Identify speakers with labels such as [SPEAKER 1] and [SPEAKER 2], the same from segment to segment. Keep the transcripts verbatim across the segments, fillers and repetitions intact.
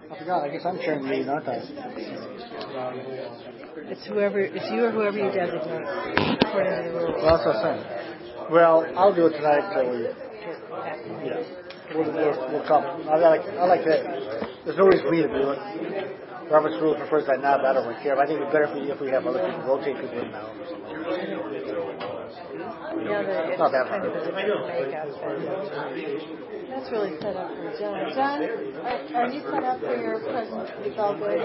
[SPEAKER 1] I forgot. I guess I'm chairing the meeting, aren't I?
[SPEAKER 2] It's whoever. It's you or whoever you designate, according to the rules.
[SPEAKER 1] Well, that's what I'm saying. Well, I'll do it tonight until we. Yeah. We'll, we'll, we'll come. I like. I like that. There's no reason for me to do it. Robert's rule prefers that now, but I don't really care. But I think it's better if we, if we have other people rotate people in now.
[SPEAKER 2] Yeah, the, it's
[SPEAKER 1] not that
[SPEAKER 2] kind of a different makeup. That's really set up for John. John, are, are you set up for your present? It's all good?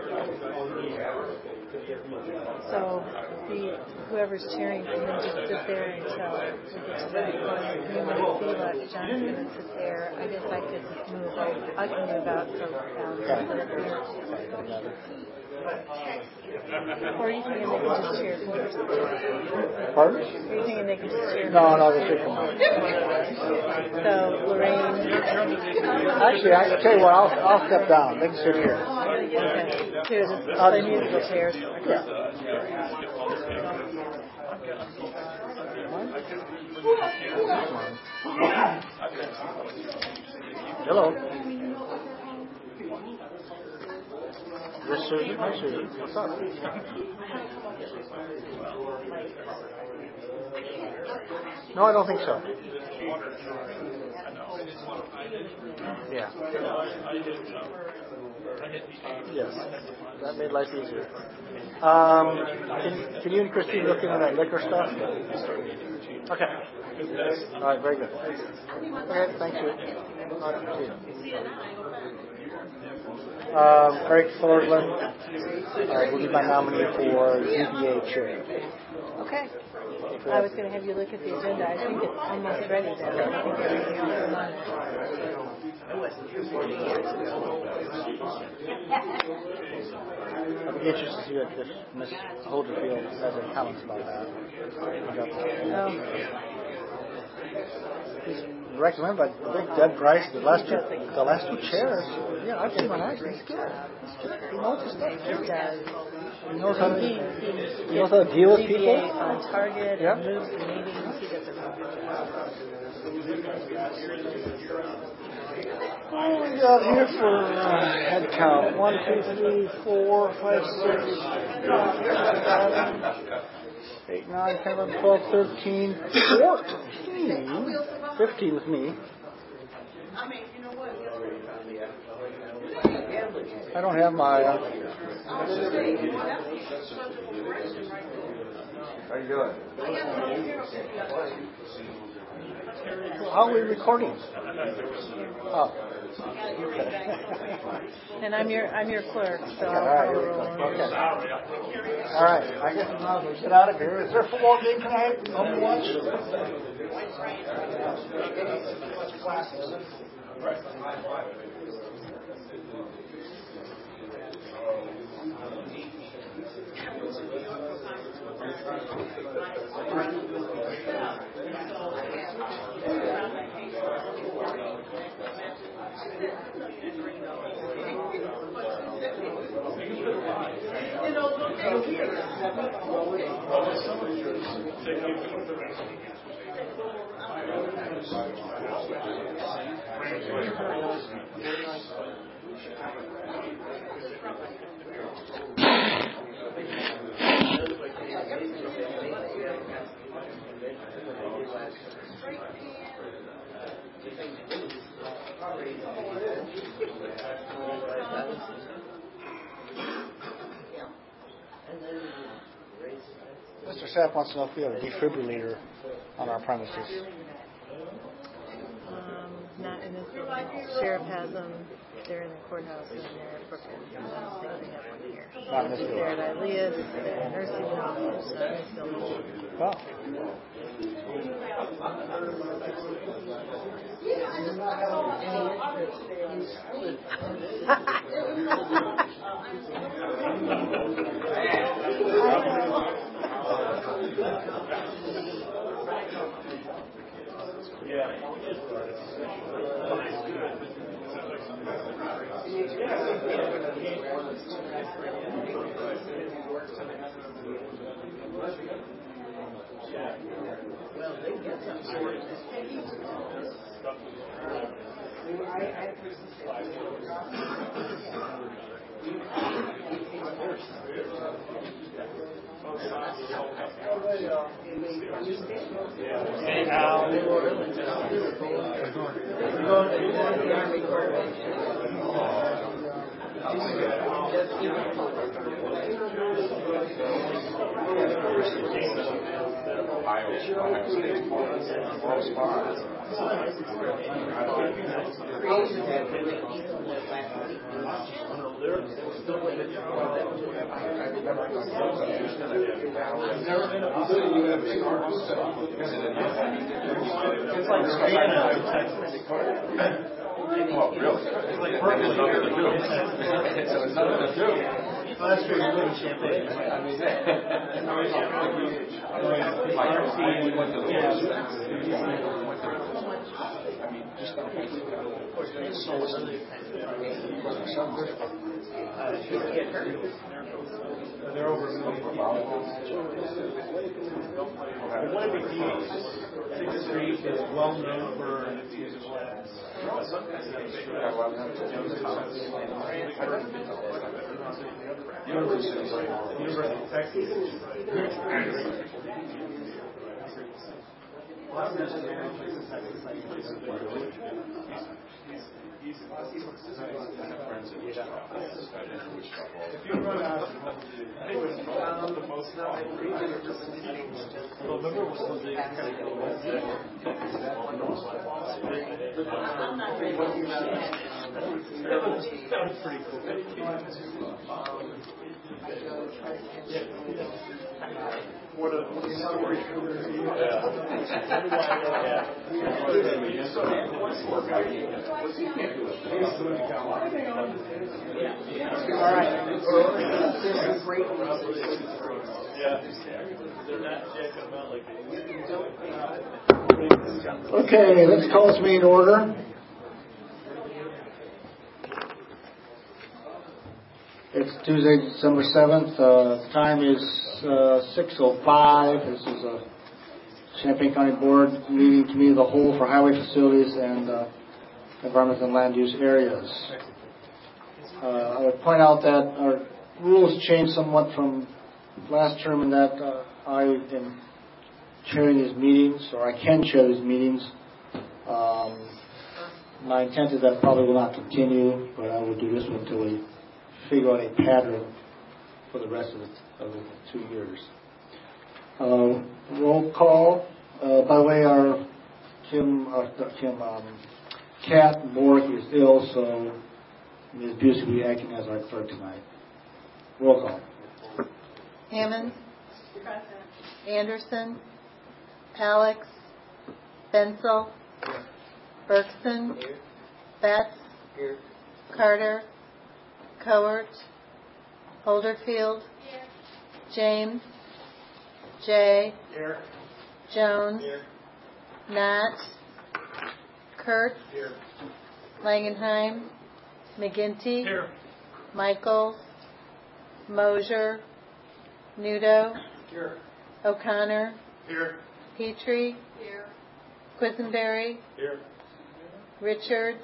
[SPEAKER 2] So the, whoever's cheering can then just sit there until we get to that point. If you want to see what John's going to sit there, I guess I could move out. I can move out so um, sit up here. Or are you thinking they can just cheer from your seat?
[SPEAKER 1] Pardon?
[SPEAKER 2] Are you thinking they can just cheer?
[SPEAKER 1] No, no, they should come out.
[SPEAKER 2] So, Lorraine.
[SPEAKER 1] Actually, I tell you what, I'll, I'll step down. They can sit here.
[SPEAKER 2] Okay. Here, just play musical chairs.
[SPEAKER 1] Yeah. Hello. This Susan? Hi, Susan. What's up? No, I don't think so. Yeah. Yes. That made life easier. Um, can, can you and Christine look into that liquor stuff? Okay. All right, very good. Okay, thank you. All right, see you. Um, Eric Fullerland uh, will be my nominee for Z B A chair.
[SPEAKER 2] Okay. I was going to have you look at the agenda. I think it's almost ready then. I think everything else is on it.
[SPEAKER 1] I'd be interested to see if Miz Holderfield has any comments about that.
[SPEAKER 2] No.
[SPEAKER 1] He's recommended by Big Deb Price, the last two, the last two chairs. Yeah, I've seen my eyes. He's good. He's good. He knows his stuff.
[SPEAKER 2] He does.
[SPEAKER 1] He knows how to,
[SPEAKER 2] he,
[SPEAKER 1] he,
[SPEAKER 2] he
[SPEAKER 1] knows how to deal with people.
[SPEAKER 2] On target,
[SPEAKER 1] yeah.
[SPEAKER 2] And moves the meetings. He does a really good job.
[SPEAKER 1] What do we got here for uh, head count? One, two, three, four, five, six, seven, eight, nine, ten, eleven, twelve, thirteen, fourteen, fifteen with me. I don't have my. Uh,
[SPEAKER 3] How you doing?
[SPEAKER 1] How are we recording? Oh.
[SPEAKER 2] And I'm your I'm your clerk, so
[SPEAKER 1] Okay,
[SPEAKER 2] I'll
[SPEAKER 1] all right.
[SPEAKER 2] follow the rules.
[SPEAKER 1] Okay. All right. I guess I'm going to get out of here. Is there a football game tonight? Home to watch? Mister Sapp wants to know if we have a defibrillator on our premises.
[SPEAKER 2] Um, not in this building. Sheriff has them. They're in the courthouse and they're at Brooklyn. I don't think they have one here.
[SPEAKER 1] Not in this building.
[SPEAKER 2] They're at Elias, they're at nursing home, so in this building.
[SPEAKER 1] Oh. Hey, Al.
[SPEAKER 3] Oh, really? It's like Berkeley, nothing to do. So it's nothing to do. Well, that's pretty good champagne. I mean, we went to the worst. I mean, just got they're over one of the keys. Sixth Street is well known for its music labs. University of Texas. If you run out of I think it was the most November was the big that was pretty cool. What a story.
[SPEAKER 1] All right. Okay, let's call this meeting to order. It's Tuesday, December seventh. Uh, the time is uh, six oh five. This is a Champaign County Board meeting, committee of the whole for highway facilities and uh, environmental and land use areas. Uh, I would point out that our rules changed somewhat from last term in that uh, I am chairing these meetings, or I can chair these meetings. Um, my intent is that probably will not continue, but I will do this one until we figure out a pattern for the rest of the, of the two years. Uh, roll call. Uh, by the way, our Kim, uh, Kim, um, Kat Bork is ill, so Miz Buse will be acting as our clerk tonight. Roll call.
[SPEAKER 2] Hammond, Anderson, Alex, Bensel, Bergson, Betts, Carter, Cowart, Holderfield, James, Jay, Jones, Nat, Kurtz, Langenheim, McGinty, Michaels, Mosier, Nudo, O'Connor, Petrie, Quisenberry, Richards,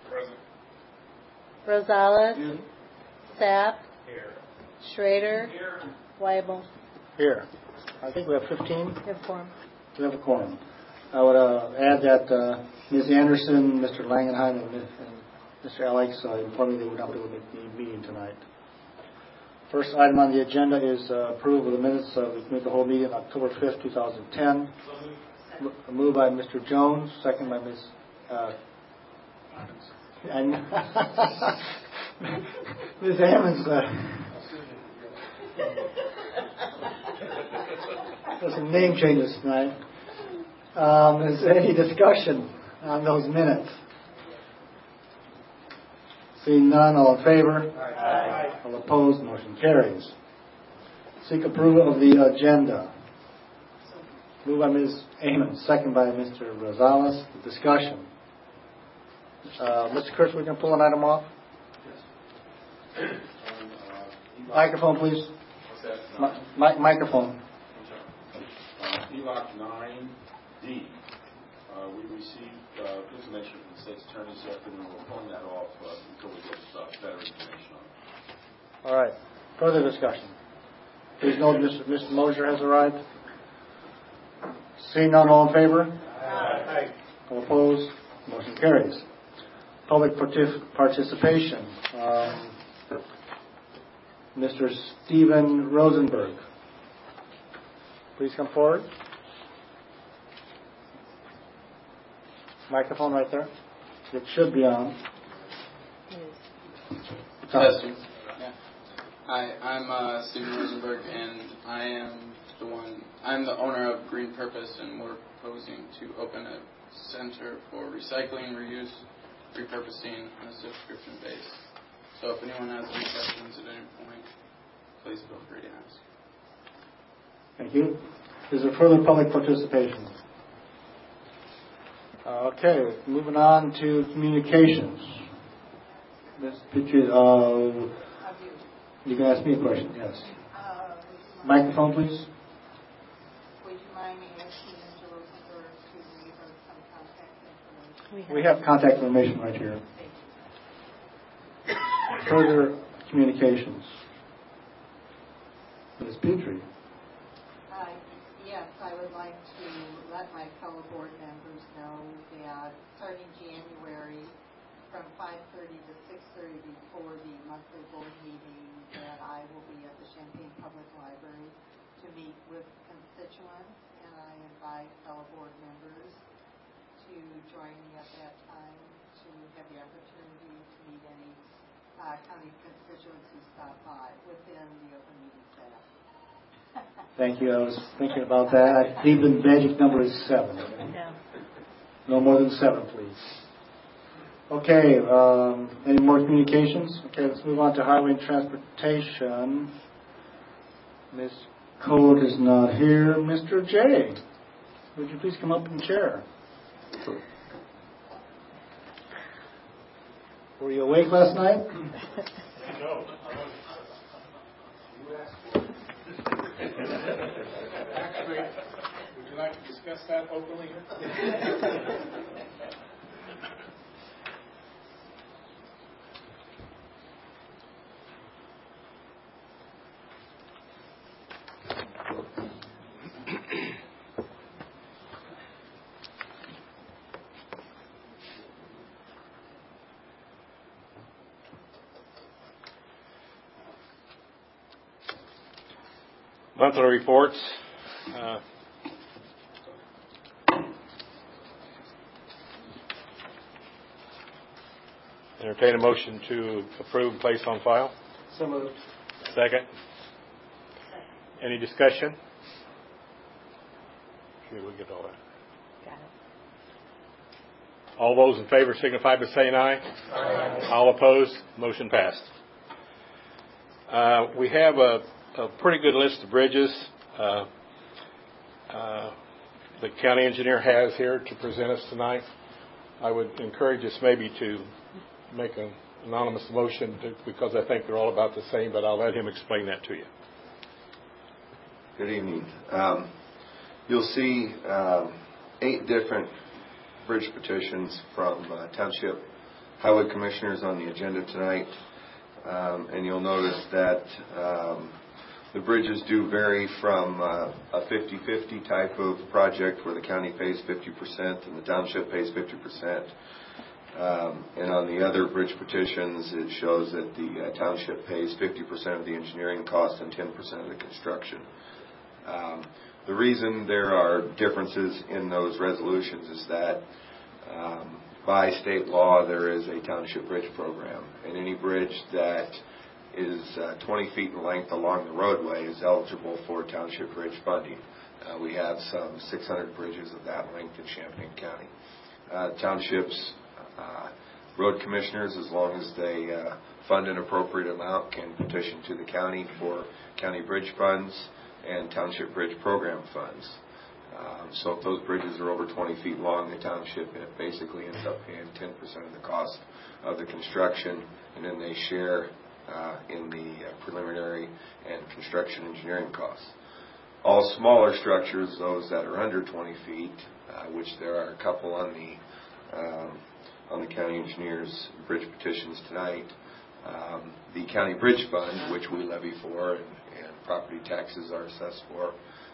[SPEAKER 2] Rosales, Sapp, Schrader, Weibel.
[SPEAKER 1] Here. I think we have fifteen.
[SPEAKER 2] We have quorum.
[SPEAKER 1] We have a quorum. I would uh, add that uh, Miz Anderson, Mister Langenheim, and, and Mister Alex uh, informed me they would not be able to make the meeting tonight. First item on the agenda is uh, approval of the minutes of the, the whole meeting on October fifth, two thousand ten. M- moved by Mister Jones, second by Miz Uh, and Miz Ammons. Uh, there's some name changes tonight. Um, is there any discussion on those minutes? Seeing none, all in favor? Aye. All opposed, motion carries. Seek approval of the agenda. Moved by Miz Ammons, second by Mister Rosales. Discussion. Uh, Mister Kurtz, we can pull an item off?
[SPEAKER 3] Yes.
[SPEAKER 1] Microphone, please.
[SPEAKER 3] What's that?
[SPEAKER 1] Mi- microphone.
[SPEAKER 3] Uh, E L O C nine D. Uh, we received uh, information from the state's attorney this afternoon. We're pulling that off uh, until we get uh, better information on it.
[SPEAKER 1] All right. Further discussion. Please note Mister Mister Mosier has arrived. Seeing none, all in favor? Aye. All opposed? Motion carries. Public partic- participation. Um, Mister Stephen Rosenberg. Please come forward. Microphone right there. It should be on.
[SPEAKER 4] Testing. Yeah. Hi, I'm uh, Stephen Rosenberg, and I am the one. I'm the owner of Green Purpose, and we're proposing to open a center for recycling, reuse, repurposing on a subscription base. So if anyone has any questions at any point, please feel free to ask.
[SPEAKER 1] Thank you. Is there further public participation? Okay, moving on to communications. Miz Petrie, uh, you can ask me a question, yes.
[SPEAKER 5] Uh,
[SPEAKER 1] Microphone, please.
[SPEAKER 5] Would you mind me asking Mister Rosenberg to leave us some contact information?
[SPEAKER 2] We have,
[SPEAKER 1] We have contact information right here. Further communications. Miz Petrie.
[SPEAKER 5] Uh, yes, I would like to let my fellow board members know that starting January from five thirty to six thirty before the monthly board meeting that I will be at the Champaign Public Library to meet with constituents, and I invite fellow board members to join me at that time to have the opportunity to meet any uh, county constituents who stop by within the open meetings act.
[SPEAKER 1] Thank you. I was thinking about that. I believe the magic number is seven.
[SPEAKER 2] yeah.
[SPEAKER 1] No more than seven, please. Okay. Um, any more communications? Okay, let's move on to highway and transportation. Miz Code is not here. Mister J, would you please come up and chair? Were you awake last night?
[SPEAKER 6] No. You asked for it. Actually, would you like to discuss that openly here?
[SPEAKER 7] Monthly reports. Uh, entertain a motion to approve and place on file.
[SPEAKER 1] So moved.
[SPEAKER 7] Second. Any discussion? Sure, we get all that.
[SPEAKER 2] Got it.
[SPEAKER 7] All those in favor signify by saying aye. Aye. All opposed, motion passed. Uh, we have a, a pretty good list of bridges uh, uh, the county engineer has here to present us tonight. I would encourage us maybe to make an anonymous motion to, because I think they're all about the same, but I'll let him explain that to you.
[SPEAKER 8] Good evening. Um, you'll see um, eight different bridge petitions from uh, Township Highway Commissioners on the agenda tonight. Um, and you'll notice that um, the bridges do vary from uh, a fifty-fifty type of project where the county pays fifty percent and the township pays fifty percent. Um, and on the other bridge petitions, it shows that the uh, township pays fifty percent of the engineering cost and ten percent of the construction. Um, the reason there are differences in those resolutions is that um, by state law there is a township bridge program, and any bridge that is uh, twenty feet in length along the roadway is eligible for township bridge funding. Uh, we have some six hundred bridges of that length in Champaign County. Uh, townships uh, road commissioners, as long as they uh, fund an appropriate amount, can petition to the county for county bridge funds and township bridge program funds. Um, so if those bridges are over twenty feet long, the township basically ends up paying ten percent of the cost of the construction, and then they share uh, in the uh, preliminary and construction engineering costs. All smaller structures, those that are under twenty feet, uh, which there are a couple on the um, on the county engineer's bridge petitions tonight, um, the county bridge fund, which we levy for and, and property taxes are assessed for,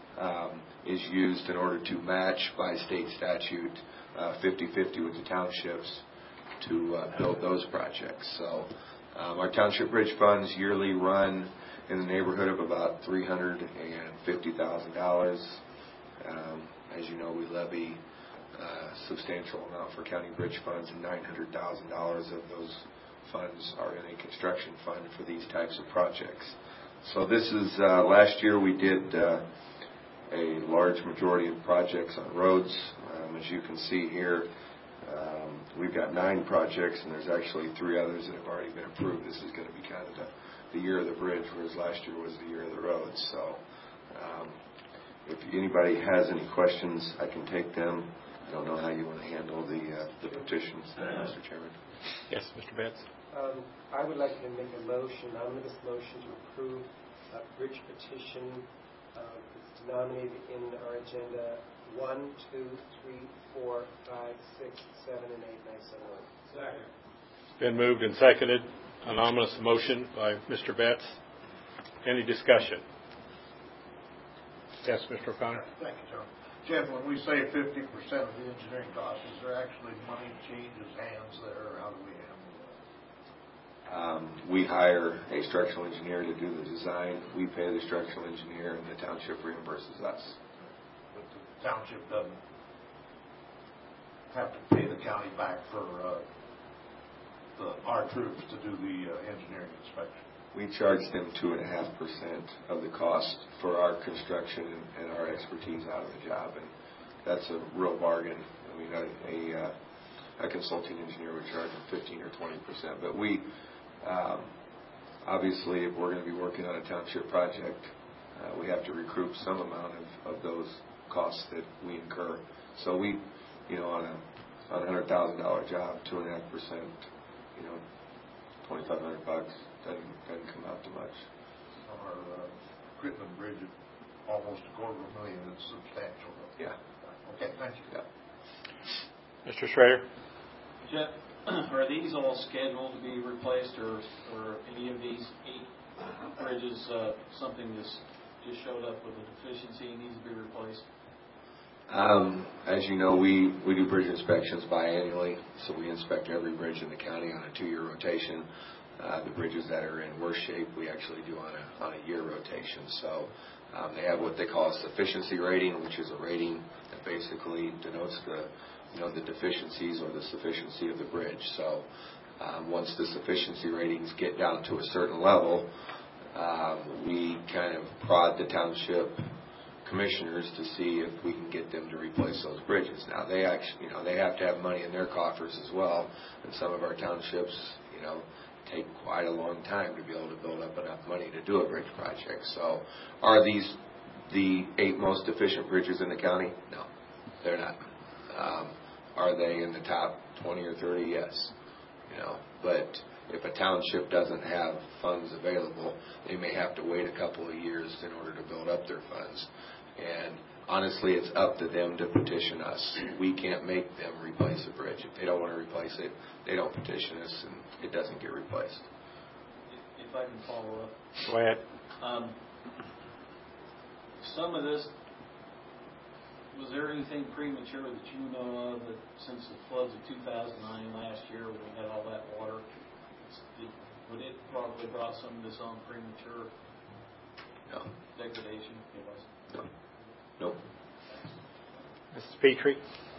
[SPEAKER 8] um, is used in order to match by state statute fifty fifty with the townships to uh, build those projects. So um, our township bridge funds yearly run in the neighborhood of about three hundred fifty thousand dollars. Um, as you know, we levy a substantial amount for county bridge funds, and nine hundred thousand dollars of those funds are in a construction fund for these types of projects. So this is, uh, last year we did uh, a large majority of projects on roads. Um, as you can see here, um, we've got nine projects, and there's actually three others that have already been approved. This is going to be kind of the, the year of the bridge, whereas last year was the year of the roads. So um, if anybody has any questions, I can take them. I don't know how you want to handle the uh, the petitions, Mister Chairman.
[SPEAKER 7] Yes, Mister Betts.
[SPEAKER 9] Um, I would like to make a motion, omnibus motion, to approve a bridge petition. Uh, it's denominated in our agenda one, two, three, four, five, six, seven, and eight, and I so move.
[SPEAKER 6] Second.
[SPEAKER 7] Been moved and seconded. An ominous motion by Mister Betts. Any discussion? Yes, Mister O'Connor.
[SPEAKER 10] Thank you, John. Jeff, when we say fifty percent of the engineering cost, is there actually money changes hands there, or how do we handle
[SPEAKER 8] Um, we hire a structural engineer to do the design. We pay the structural engineer, and the township reimburses us.
[SPEAKER 10] But the township doesn't have to pay the county back for uh, the, our troops to do the uh, engineering inspection?
[SPEAKER 8] We charge them two and a half percent of the cost for our construction and, and our expertise out of the job, and that's a real bargain. I mean, a, a, uh, a consulting engineer would charge them fifteen or twenty percent, but we um, obviously, if we're going to be working on a township project, uh, we have to recoup some amount of, of those costs that we incur. So we, you know, on a on a hundred thousand dollar job, two and a half percent, you know, twenty five hundred bucks. Doesn't, doesn't come out to much.
[SPEAKER 10] Our uh, Crittenden Bridge is almost a quarter of a million. It's substantial.
[SPEAKER 8] Yeah.
[SPEAKER 10] Okay, thank you.
[SPEAKER 8] Yeah.
[SPEAKER 7] Mister Schrader.
[SPEAKER 11] Jeff, are these all scheduled to be replaced, or, or any of these eight bridges uh, something that's just showed up with a deficiency and needs to be replaced?
[SPEAKER 8] Um, as you know, we, we do bridge inspections biannually, so we inspect every bridge in the county on a two-year rotation. Uh, the bridges that are in worse shape, we actually do on a on a year rotation. So um, they have what they call a sufficiency rating, which is a rating that basically denotes the you know the deficiencies or the sufficiency of the bridge. So um, once the sufficiency ratings get down to a certain level, um, we kind of prod the township commissioners to see if we can get them to replace those bridges. Now they actually, you know, they have to have money in their coffers as well, and some of our townships, you know, take quite a long time to be able to build up enough money to do a bridge project. So are these the eight most efficient bridges in the county? No, they're not. Um, are they in the top twenty or thirty? Yes. You know, but if a township doesn't have funds available, they may have to wait a couple of years in order to build up their funds. And honestly, it's up to them to petition us. We can't make them replace a bridge. If they don't want to replace it, they don't petition us, and it doesn't get replaced.
[SPEAKER 11] If I can follow up.
[SPEAKER 7] Go ahead.
[SPEAKER 11] Um, some of this, was there anything premature that you know of that since the floods of two thousand nine last year when we had all that water, did, would it probably brought some of this on premature
[SPEAKER 8] No.
[SPEAKER 11] degradation? It was.
[SPEAKER 8] No. Nope.
[SPEAKER 7] Missus Petrie.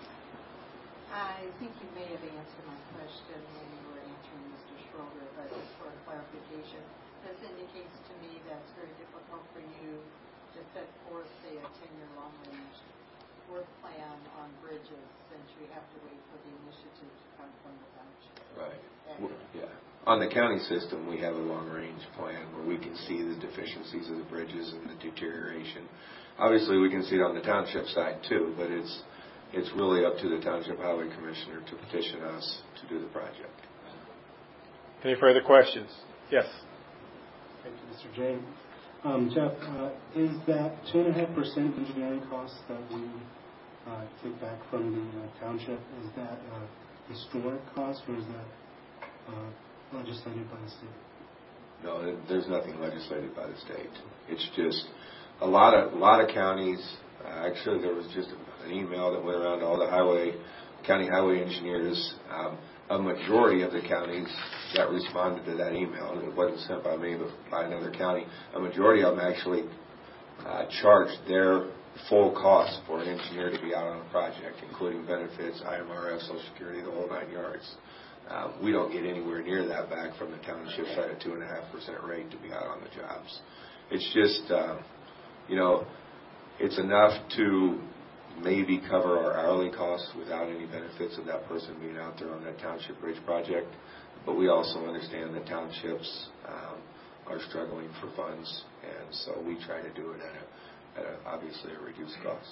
[SPEAKER 5] I think you may have answered my question when you were answering Mister Schroeder, but just for clarification, this indicates to me that it's very difficult for you to set forth, say, a ten-year long-range work plan on bridges since you have to wait for the initiative to come from the township.
[SPEAKER 8] Right. Well, yeah. On the county system, we have a long-range plan where we can see the deficiencies of the bridges and the deterioration. Obviously, we can see it on the township side too, but it's it's really up to the township highway commissioner to petition us to do the project.
[SPEAKER 7] Any further questions? Yes.
[SPEAKER 12] Thank you, Mister James. Um, Jeff, uh, is that two and a half percent engineering costs that we uh, take back from the uh, township, is that a historic cost, or is that uh, legislated by the state?
[SPEAKER 8] No, there's nothing legislated by the state. It's just a lot of a lot of counties. Uh, actually, there was just an email that went around to all the highway county highway engineers. Um, a majority of the counties that responded to that email, and it wasn't sent by me but by another county. A majority of them actually uh, charged their full cost for an engineer to be out on a project, including benefits, I M R F, Social Security, the whole nine yards. Um, we don't get anywhere near that back from the township at a two and a half percent rate to be out on the jobs. It's just, uh, you know, it's enough to maybe cover our hourly costs without any benefits of that person being out there on that township bridge project. But we also understand that townships um, are struggling for funds, and so we try to do it at a, at a obviously a reduced cost.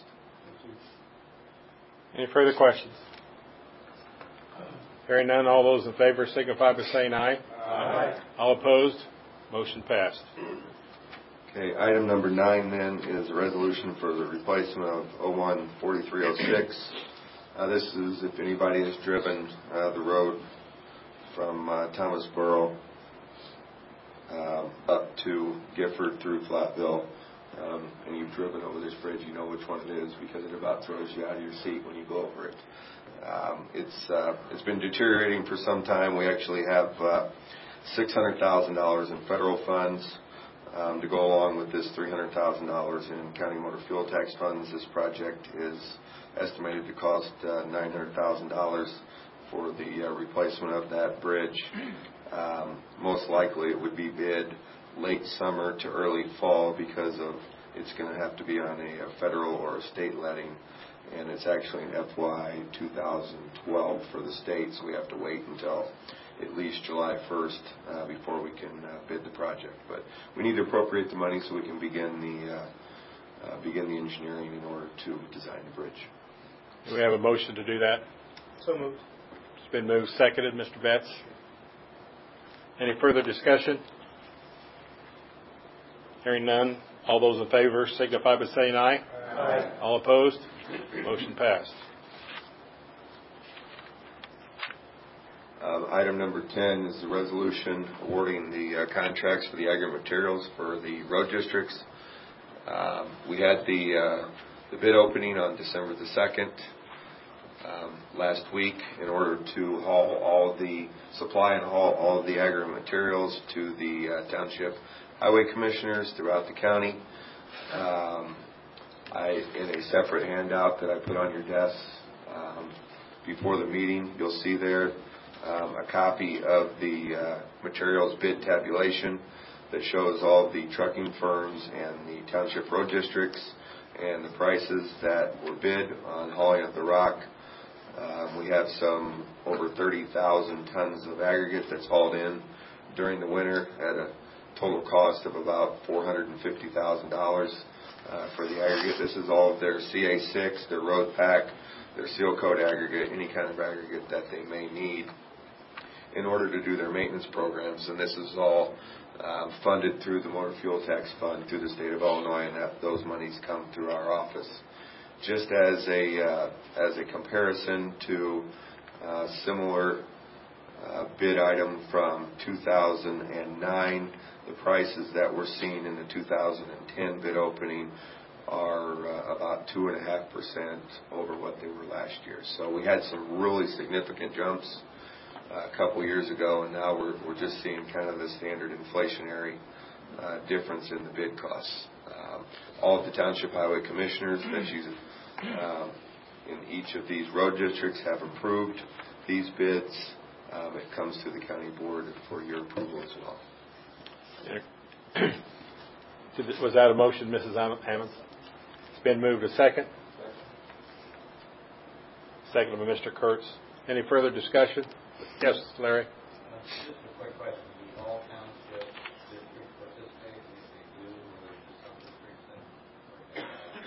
[SPEAKER 7] Any further questions? Hearing none, all those in favor signify by saying aye.
[SPEAKER 8] Aye.
[SPEAKER 7] All opposed? Motion passed.
[SPEAKER 8] Okay, item number nine then is a resolution for the replacement of oh one forty-three oh six. Uh, this is if anybody has driven uh, the road from uh, Thomasboro uh, up to Gifford through Flatville, um, and you've driven over this bridge, you know which one it is because it about throws you out of your seat when you go over it. Um, it's uh, it's been deteriorating for some time. We actually have uh, six hundred thousand dollars in federal funds um, to go along with this three hundred thousand dollars in county motor fuel tax funds. This project is estimated to cost uh, nine hundred thousand dollars for the uh, replacement of that bridge. Um, most likely it would be bid late summer to early fall because of it's going to have to be on a, a federal or a state letting. And it's actually an F Y two thousand twelve for the state, so we have to wait until at least July first uh, before we can uh, bid the project. But we need to appropriate the money so we can begin the uh, uh, begin the engineering in order to design the bridge.
[SPEAKER 7] Do we have a motion to do that?
[SPEAKER 6] So moved.
[SPEAKER 7] It's been moved, seconded. Mister Betts. Any further discussion? Hearing none, all those in favor signify by saying aye.
[SPEAKER 6] Aye.
[SPEAKER 7] All opposed? Motion passed.
[SPEAKER 8] Um, item number ten is the resolution awarding the uh, contracts for the aggregate materials for the road districts. Um, we had the uh, the bid opening on December the second um, last week in order to haul all the supply and haul all of the aggregate materials to the uh, township highway commissioners throughout the county. Um, I, in a separate handout that I put on your desks um, before the meeting, you'll see there um, a copy of the uh, materials bid tabulation that shows all of the trucking firms and the township road districts and the prices that were bid on hauling up the rock. Um, we have some over thirty thousand tons of aggregate that's hauled in during the winter at a total cost of about four hundred fifty thousand dollars. Uh, for the aggregate. This is all of their C A six, their road pack, their seal coat aggregate, any kind of aggregate that they may need in order to do their maintenance programs. And this is all uh, funded through the Motor Fuel Tax Fund through the state of Illinois, and that those monies come through our office. Just as a uh, as a comparison to uh, similar uh, bid item from two thousand nine, the prices that we're seeing in the two thousand ten bid opening are uh, about two and a half percent over what they were last year. So we had some really significant jumps uh, a couple years ago, and now we're we're just seeing kind of the standard inflationary uh, difference in the bid costs. Um, all of the township highway commissioners, as you um, in each of these road districts, have approved these bids. Um, it comes to the county board for your approval as well.
[SPEAKER 7] Was that a motion, Missus Hammond? It's been moved a second. Second by Mister Kurtz. Any further discussion? Yes, Larry.
[SPEAKER 13] Uh, just a quick question. Do all township districts participate? And if they do, or do some districts that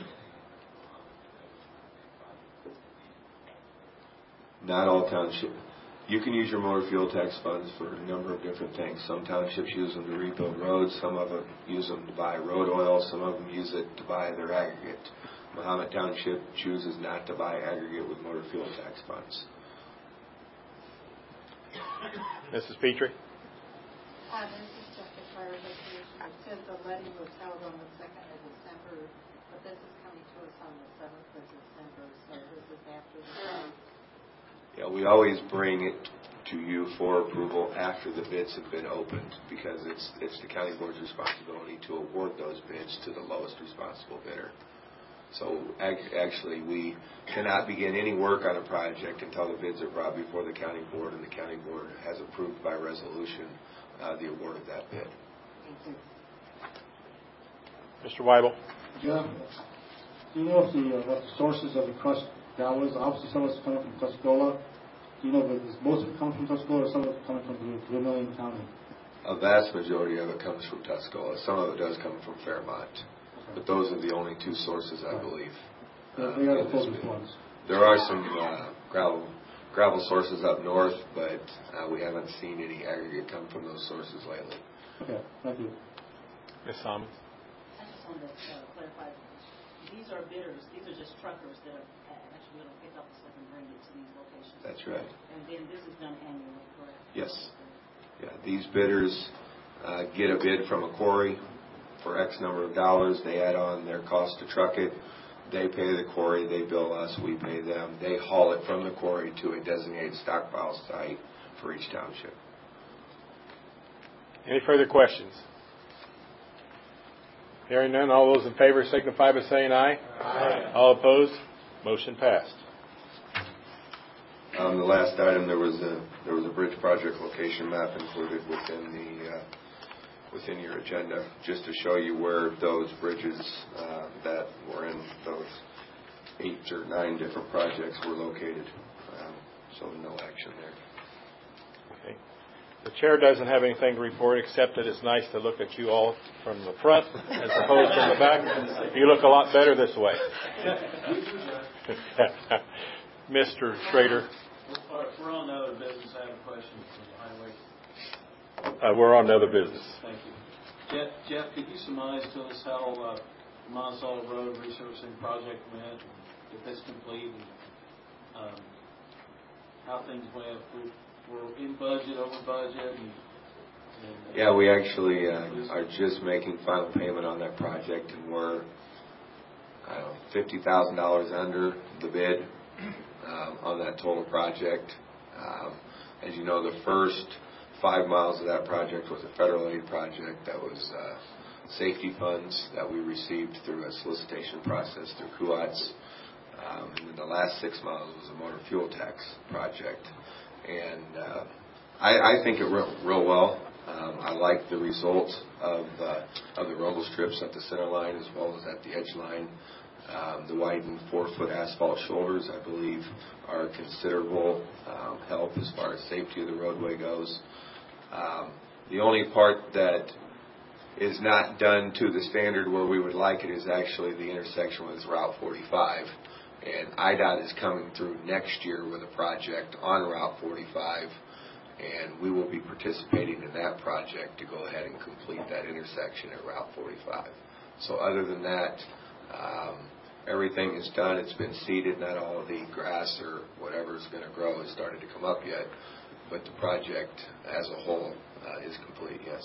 [SPEAKER 13] are
[SPEAKER 8] Not all township. You can use your motor fuel tax funds for a number of different things. Some townships use them to rebuild roads. Some of them use them to buy road oil. Some of them use it to buy their aggregate. Mahomet Township chooses not to buy aggregate with motor fuel tax funds.
[SPEAKER 7] Missus Petrie?
[SPEAKER 5] Uh, this is just a clarification. It says the letting was held on the second of December, but this is coming to us on the seventh of December, so this is after the fact.
[SPEAKER 8] Yeah, we always bring it to you for approval after the bids have been opened, because it's it's the county board's responsibility to award those bids to the lowest responsible bidder. So ac- actually, we cannot begin any work on a project until the bids are brought before the county board, and the county board has approved by resolution uh, the award of that bid.
[SPEAKER 5] Thank you.
[SPEAKER 7] Mister Weibel.
[SPEAKER 12] Yeah. Do you know if the, uh, what the sources of the crushed that was? Obviously, some of it's coming from Tuscola. Do you know that is most of it coming from Tuscola, or some of it coming from Vermilion County?
[SPEAKER 8] A vast majority of it comes from Tuscola. Some of it does come from Fairmont. But those are the only two sources, I believe.
[SPEAKER 12] Uh, they are the closest ones.
[SPEAKER 8] There are some uh, gravel gravel sources up north, but uh, we haven't seen any aggregate come from those sources lately.
[SPEAKER 12] Okay, thank you.
[SPEAKER 7] Miz Simons.
[SPEAKER 14] I just wanted to uh, clarify. These are bidders. These are just truckers that are actually going to pick up the stuff and bring it to these locations.
[SPEAKER 8] That's right.
[SPEAKER 14] And then this is done annually, correct?
[SPEAKER 8] Yes. Yeah, these bidders uh, get a bid from a quarry for X number of dollars. They add on their cost to truck it. They pay the quarry. They bill us. We pay them. They haul it from the quarry to a designated stockpile site for each township.
[SPEAKER 7] Any further questions? Hearing none, all those in favor signify by saying aye. Aye. All opposed? Motion passed.
[SPEAKER 8] Um, the last item, there was a there was a bridge project location map included within the uh, within your agenda, just to show you where those bridges uh, that were in those eight or nine different projects were located. Um, so no action there.
[SPEAKER 7] Okay. The chair doesn't have anything to report except that it's nice to look at you all from the front as opposed from the back. You look a lot better this way. Mister Schrader.
[SPEAKER 11] We're on the other business. I have a question for the highway.
[SPEAKER 7] Uh, we're on other business.
[SPEAKER 11] Thank you. Jeff, Jeff, could you surmise to us how uh, Monticello Road resurfacing project went, if it's complete, and um, how things went? We're, we're in budget, over budget. And, and, uh,
[SPEAKER 8] yeah, we actually uh, are just making final payment on that project, and we're I don't know, fifty thousand dollars under the bid um, on that total project. Um, as you know, the first five miles of that project was a federal aid project that was uh, safety funds that we received through a solicitation process through C U A T S. Um, and then the last six miles was a motor fuel tax project. And uh, I, I think it went real well. Um, I like the results of, uh, of the rumble strips at the center line as well as at the edge line. Um, the widened four-foot asphalt shoulders, I believe, are considerable um, help as far as safety of the roadway goes. Um, the only part that is not done to the standard where we would like it is actually the intersection with Route forty-five. And I D O T is coming through next year with a project on Route forty-five, and we will be participating in that project to go ahead and complete that intersection at Route forty-five. So other than that, um, everything is done. It's been seeded. Not all of the grass or whatever is going to grow has started to come up yet, but the project as a whole uh, is complete, yes.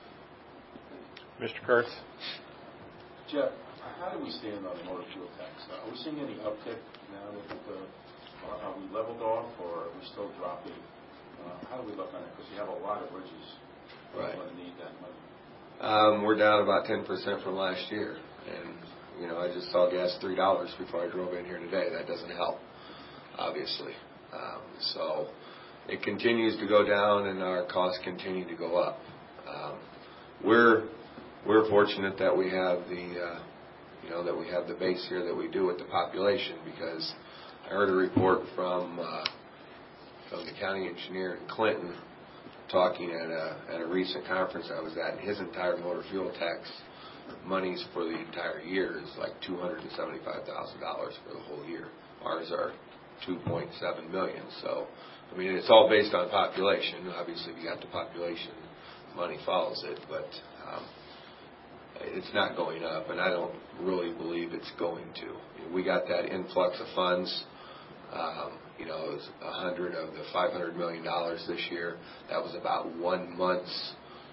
[SPEAKER 7] Mister Kurtz?
[SPEAKER 3] Jeff, how do we stand on the motor fuel tax? Are we seeing any uptick now that the, are we leveled off, or are we still dropping? Uh, how do we look on it? Because you have a lot of bridges
[SPEAKER 8] right.
[SPEAKER 3] that need that money.
[SPEAKER 8] Um, we're down about ten percent from last year. And, you know, I just saw gas three dollars before I drove in here today. That doesn't help, obviously. Um, so it continues to go down, and our costs continue to go up. Um, we're we're fortunate that we have the uh, you know that we have the base here that we do with the population, because I heard a report from uh, from the county engineer in Clinton talking at a at a recent conference I was at, and his entire motor fuel tax monies for the entire year is like two hundred seventy-five thousand dollars for the whole year. Ours are two point seven million dollars. So, I mean, it's all based on population. Obviously, if you got the population, money follows it, but um, it's not going up, and I don't really believe it's going to. We got that influx of funds. Um, you know, it was a hundred of the five hundred million dollars this year. That was about one month's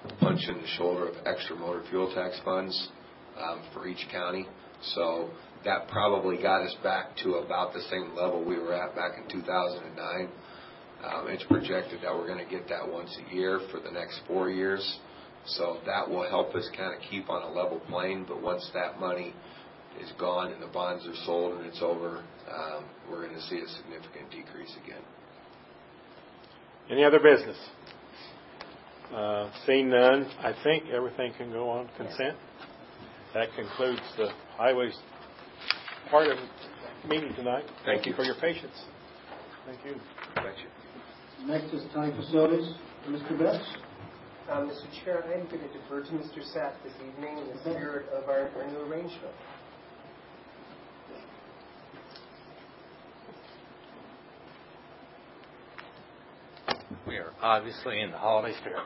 [SPEAKER 8] punch in the shoulder of extra motor fuel tax funds um, for each county. So that probably got us back to about the same level we were at back in two thousand nine. Um, it's projected that we're going to get that once a year for the next four years. So that will help us kind of keep on a level plane. But once that money is gone and the bonds are sold and it's over, um, we're going to see a significant decrease again.
[SPEAKER 7] Any other business? Uh, seeing none, I think everything can go on consent. That concludes the highways part of the meeting tonight. Thank, Thank you for your patience. Thank you.
[SPEAKER 8] Thank you.
[SPEAKER 12] Next is County Facilities. Mister Betts.
[SPEAKER 9] Uh, Mister Chair, I am going to defer to Mister Sapp this evening in the spirit of our, our new arrangement.
[SPEAKER 13] We are obviously in the holiday spirit.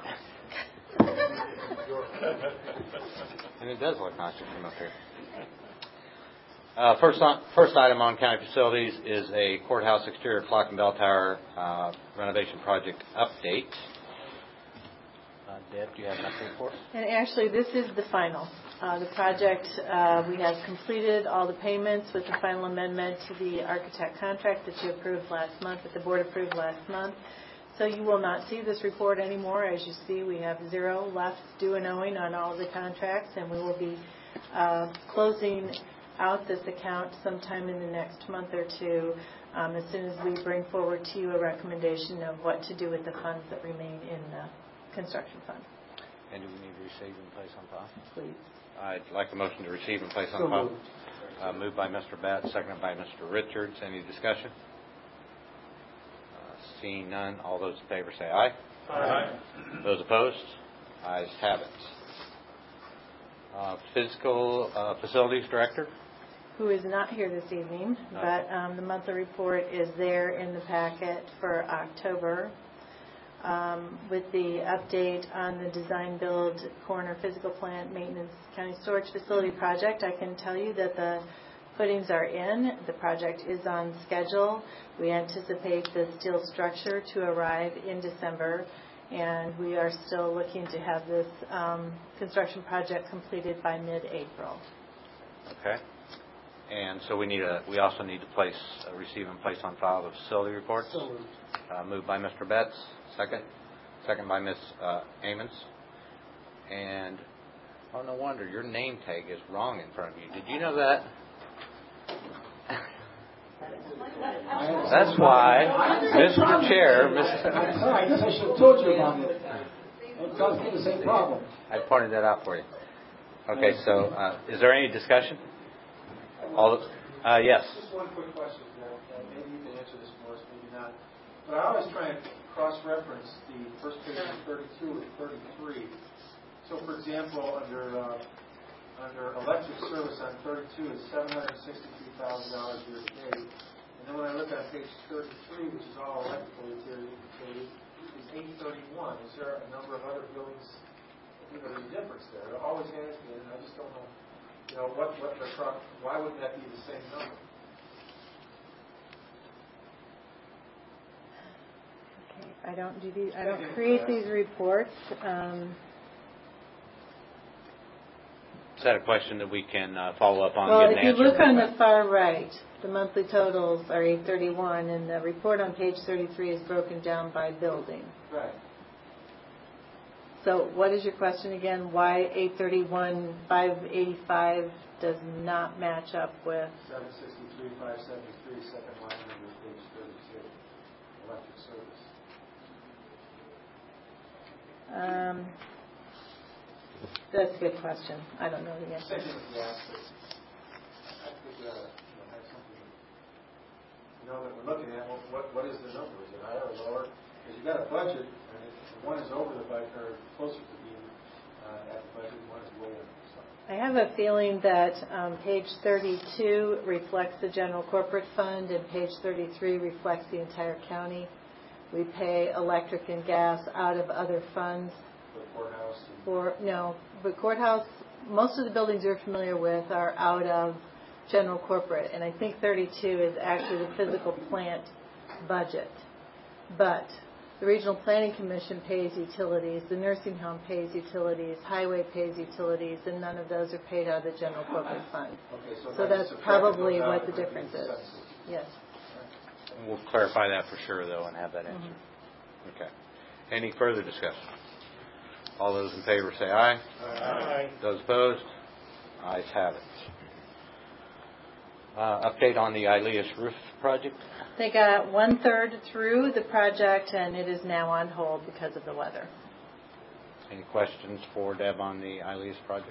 [SPEAKER 13] And it does look nice from up here. Uh, first, on, first item on county facilities is a courthouse exterior clock and bell tower uh, renovation project update. Uh, Deb, do you have an update for us?
[SPEAKER 2] And actually, this is the final. Uh, the project, uh, we have completed all the payments with the final amendment to the architect contract that you approved last month, that the board approved last month. So you will not see this report anymore. As you see, we have zero left due and owing on all of the contracts, and we will be uh, closing out this account sometime in the next month or two um, as soon as we bring forward to you a recommendation of what to do with the funds that remain in the construction fund.
[SPEAKER 13] And do we need to receive and place on file?
[SPEAKER 2] Please.
[SPEAKER 13] I'd like a motion to receive and place on
[SPEAKER 12] So
[SPEAKER 13] file.
[SPEAKER 12] moved.
[SPEAKER 13] Uh, moved by Mister Batts, seconded by Mister Richards. Any discussion? Seeing none, all those in favor say aye.
[SPEAKER 10] Aye.
[SPEAKER 13] Those opposed? Ayes have it. Uh, Physical uh, Facilities Director?
[SPEAKER 2] Who is not here this evening,
[SPEAKER 13] Okay.
[SPEAKER 2] but um, the monthly report is there in the packet for October um, with the update on the design build corner physical plant maintenance county storage facility project. I can tell you that the footings are in. The project is on schedule. We anticipate the steel structure to arrive in December, and we are still looking to have this um, construction project completed by mid-April.
[SPEAKER 13] Okay. And so we need a. We also need to place, uh, receive and place on file the facility reports.
[SPEAKER 9] So moved.
[SPEAKER 13] Uh, moved by Mister Betts, second. Second by Miz Uh, Amons. And oh, no wonder your name tag is wrong in front of you. Did you know that? That's why, Mister Chair, Mister
[SPEAKER 12] I'm sorry, I guess I should have told you about it. It caused me the same problem.
[SPEAKER 13] I pointed that out for you. Okay, so uh, is there any discussion? All the, uh, yes.
[SPEAKER 15] Just one quick question, uh, maybe you can answer this for us, maybe not. But I always try and cross-reference the first page of thirty-two and thirty-three. So, for example, under uh, under electric service on thirty-two is seven hundred sixty-three thousand dollars year to date. And then when I look on page thirty-three, which is all electrical utilities, is eight thirty-one. Is there a number of other buildings? You know, there's a difference there. It always has been, and I just don't know. You know, what what the truck? Why wouldn't that be the same number?
[SPEAKER 2] Okay, I don't do these. I don't create these reports. Um,
[SPEAKER 13] Is that a question that we can uh, follow up on?
[SPEAKER 2] Well,
[SPEAKER 13] and
[SPEAKER 2] if
[SPEAKER 13] get
[SPEAKER 2] you
[SPEAKER 13] an answer?
[SPEAKER 2] look on the far right, the monthly totals are eight thirty-one, and the report on page thirty-three is broken down by building.
[SPEAKER 15] Right.
[SPEAKER 2] So what is your question again? Why eight thirty-one, five eighty-five does not match up with?
[SPEAKER 15] seven sixty-three, five seventy-three, second line under page thirty-two, electric service.
[SPEAKER 2] Um, that's a good question. I don't know the answer.
[SPEAKER 15] Same thing with gas, but I think we ought to you know, have something you know that we're looking at. What, what what is the number? Is it higher or lower? Because you've got a budget, and if one is over the budget or closer to being uh, at the budget, one is way under. So.
[SPEAKER 2] I have a feeling that um, page thirty-two reflects the general corporate fund, and page thirty-three reflects the entire county. We pay electric and gas out of other funds.
[SPEAKER 15] The courthouse. And
[SPEAKER 2] For no, the courthouse. Most of the buildings you're familiar with are out of general corporate, and I think thirty-two is actually the physical plant budget. But the Regional Planning Commission pays utilities, the nursing home pays utilities, highway pays utilities, and none of those are paid out of the general corporate fund.
[SPEAKER 15] Okay, so,
[SPEAKER 2] So that's probably what the difference is. Yes.
[SPEAKER 13] We'll clarify that for sure, though, and have that answer.
[SPEAKER 2] Mm-hmm.
[SPEAKER 13] Okay. Any further discussion? All those in favor say aye.
[SPEAKER 10] Aye.
[SPEAKER 13] Those opposed? Ayes have it. Uh, update on the Ilias roof project?
[SPEAKER 2] They got one-third through the project, and it is now on hold because of the weather.
[SPEAKER 13] Any questions for Deb on the Ilias project?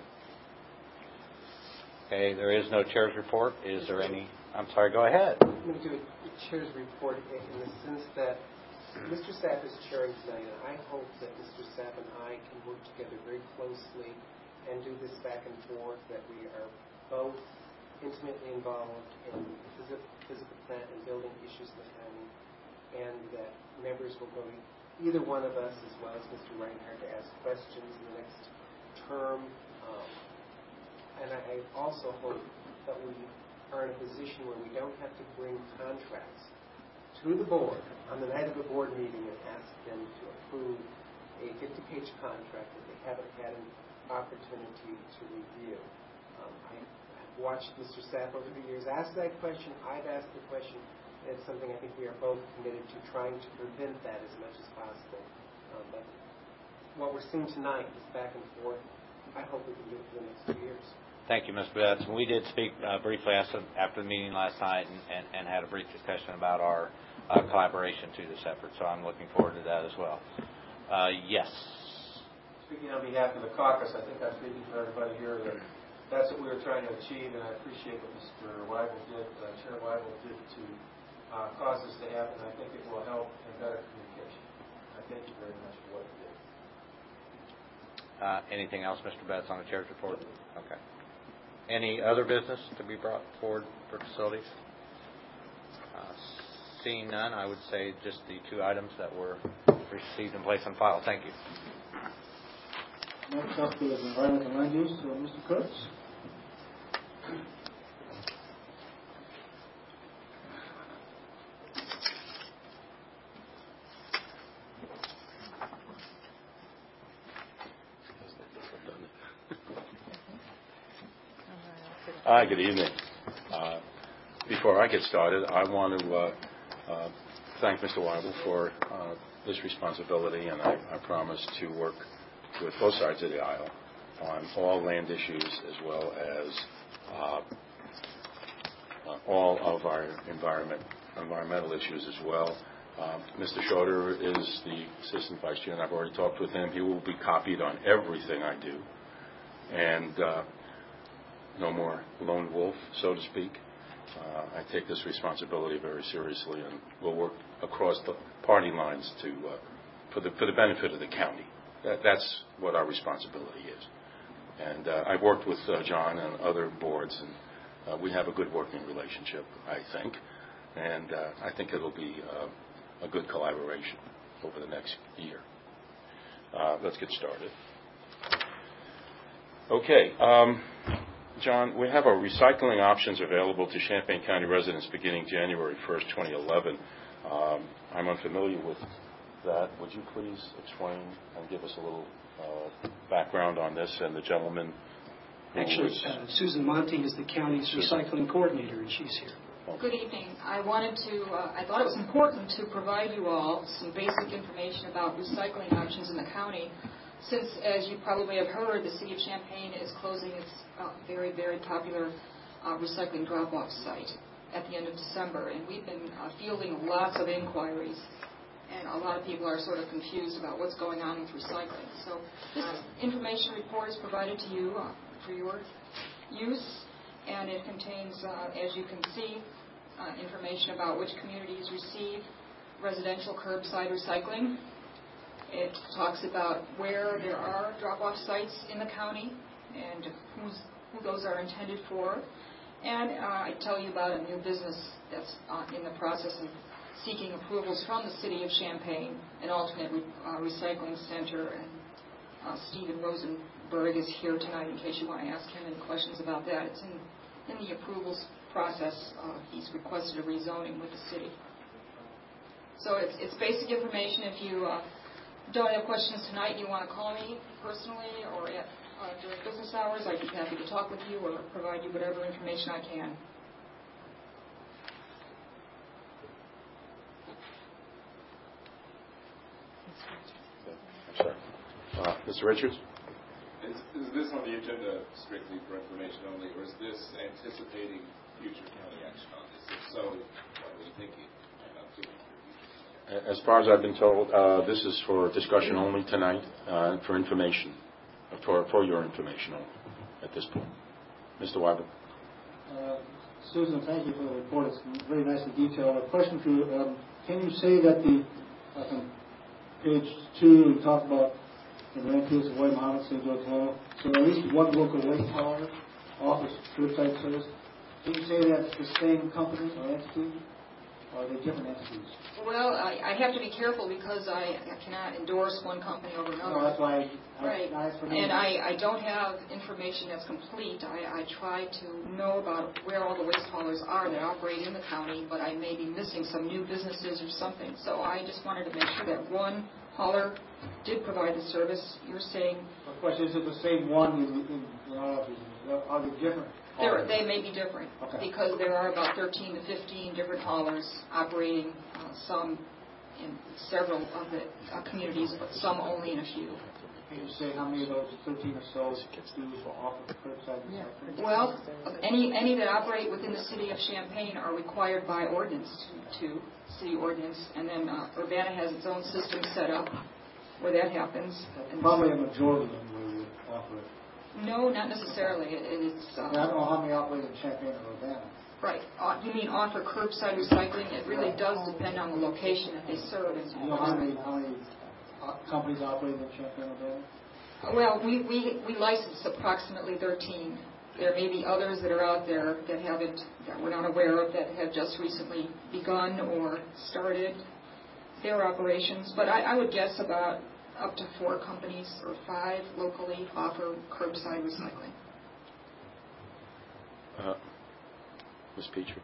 [SPEAKER 13] Okay, there is no chair's report. Is there any? I'm sorry, go ahead.
[SPEAKER 9] I'm going to do a chair's report in the sense that Mister Sapp is chairing tonight, and I hope that Mister Sapp and I can work together very closely and do this back and forth, that we are both intimately involved in the physical, physical plant and building issues in the county, and that members will go to either one of us, as well as Mister Reinhardt, to ask questions in the next term. Um, and I, I also hope that we are in a position where we don't have to bring contracts to the board on the night of a board meeting and ask them to approve a fifty-page contract that they haven't had an opportunity to review. Um, I watched Mister Sapp over the years ask that question. I've asked the question. And it's something I think we are both committed to trying to prevent that as much as possible. Um, but what we're seeing tonight is back and forth. I hope we can do it for the next two years.
[SPEAKER 13] Thank you, Mister Betts. We did speak uh, briefly after, after the meeting last night and, and, and had a brief discussion about our uh, collaboration to this effort, so I'm looking forward to that as well. Uh, yes.
[SPEAKER 15] Speaking on behalf of the caucus, I think I'm speaking for everybody here that that's what we were trying to achieve, and I appreciate what Mister Weibel did, uh, Chair Weibel did to uh, cause this to happen. I think it will help in better communication. I thank you very much for what you did.
[SPEAKER 13] Uh, anything else, Mister Betts, on the chair's report? Okay. Any other business to be brought forward for facilities? Uh, seeing none, I would say just the two items that were received and placed on file. Thank you.
[SPEAKER 12] Next up is environment and land use. So, Mister Kurtz.
[SPEAKER 3] Hi, good evening. Uh, before I get started, I want to uh, uh, thank Mister Weibel for uh, this responsibility, and I, I promise to work with both sides of the aisle on all land issues as well as uh, uh, all of our environment, environmental issues as well. Uh, Mister Schroeder is the Assistant Vice Chair, and I've already talked with him. He will be copied on everything I do. And uh, no more lone wolf, so to speak. Uh, I take this responsibility very seriously, and we'll work across the party lines to uh, for the for the benefit of the county. That, that's what our responsibility is. And uh, I've worked with uh, John and other boards, and uh, we have a good working relationship, I think. And uh, I think it'll be uh, a good collaboration over the next year. Uh, let's get started. Okay. Um, John, we have our recycling options available to Champaign County residents beginning January first, twenty eleven. Um, I'm unfamiliar with that. Would you please explain and give us a little uh, background on this and the gentleman?
[SPEAKER 16] Actually, uh, Susan Monty is the county's
[SPEAKER 3] Susan.
[SPEAKER 16] recycling coordinator, and she's here.
[SPEAKER 17] Good evening. I wanted to, uh, I thought it was important to provide you all some basic information about recycling options in the county. Since, as you probably have heard, the City of Champaign is closing its uh, very, very popular uh, recycling drop-off site at the end of December, and we've been uh, fielding lots of inquiries, and a lot of people are sort of confused about what's going on with recycling. So this information report is provided to you uh, for your use, and it contains, uh, as you can see, uh, information about which communities receive residential curbside recycling. It talks about where there are drop-off sites in the county and who's, who those are intended for. And uh, I tell you about a new business that's uh, in the process of seeking approvals from the City of Champaign, an alternate re- uh, recycling center. And uh, Stephen Rosenberg is here tonight in case you want to ask him any questions about that. It's in, in the approvals process. Uh, he's requested a rezoning with the city. So it's, it's basic information. If you uh, don't have questions tonight and you want to call me personally or at, uh, during business hours, I'd be happy to talk with you or provide you whatever information I can.
[SPEAKER 3] Sorry. Uh, Mister Richards?
[SPEAKER 18] Is, is this on the agenda strictly for information only, or is this anticipating future county action on this? If so, what are we thinking about doing?
[SPEAKER 3] As far as I've been told, uh, this is for discussion only tonight, uh, for information, for, for your information only at this point. Mister Wyman?
[SPEAKER 19] Uh, Susan, thank you for the report. It's very nicely detailed. A question for you. Um, can you say that the, uh, on page two, we talk about the landfills of White Mountain, Saint George Hall. So at least one local waste hauler offers curbside service. Can you say that's the same company or entity? Or are they different entities?
[SPEAKER 17] Well, I, I have to be careful because I, I cannot endorse one company over another.
[SPEAKER 19] No, that's why I,
[SPEAKER 17] right.
[SPEAKER 19] I asked for
[SPEAKER 17] And I, I don't have information that's complete. I, I try to know about where all the waste haulers are that operate in the county, but I may be missing some new businesses or something. So I just wanted to make sure that one hauler did provide the service. You're saying...
[SPEAKER 19] The question is, is it the same one in, in, in all of these? Are they different?
[SPEAKER 17] They're, they may be different
[SPEAKER 19] okay.
[SPEAKER 17] because there are about thirteen to fifteen different haulers operating, uh, some in several of the uh, communities, but some only in a few.
[SPEAKER 19] Can you say how many of those thirteen or so do offer curbside recycling?
[SPEAKER 17] Well, any any that operate within the city of Champaign are required by ordinance to, to city ordinance, and then uh, Urbana has its own system set up where that happens.
[SPEAKER 19] Probably a majority of them will offer it.
[SPEAKER 17] No, not necessarily. It, it's. Uh,
[SPEAKER 19] I don't know how many operate in Champaign or Urbana.
[SPEAKER 17] Right. Uh, you mean offer curbside recycling? It really right. does depend on the location that they serve. And
[SPEAKER 19] you know how many, how many companies operate in Champaign or Urbana?
[SPEAKER 17] Well, we, we, we license approximately thirteen. There may be others that are out there that haven't, that we're not aware of, that have just recently begun or started their operations. But I, I would guess about up to four companies or five locally offer curbside recycling.
[SPEAKER 3] Uh, Miz Petrie.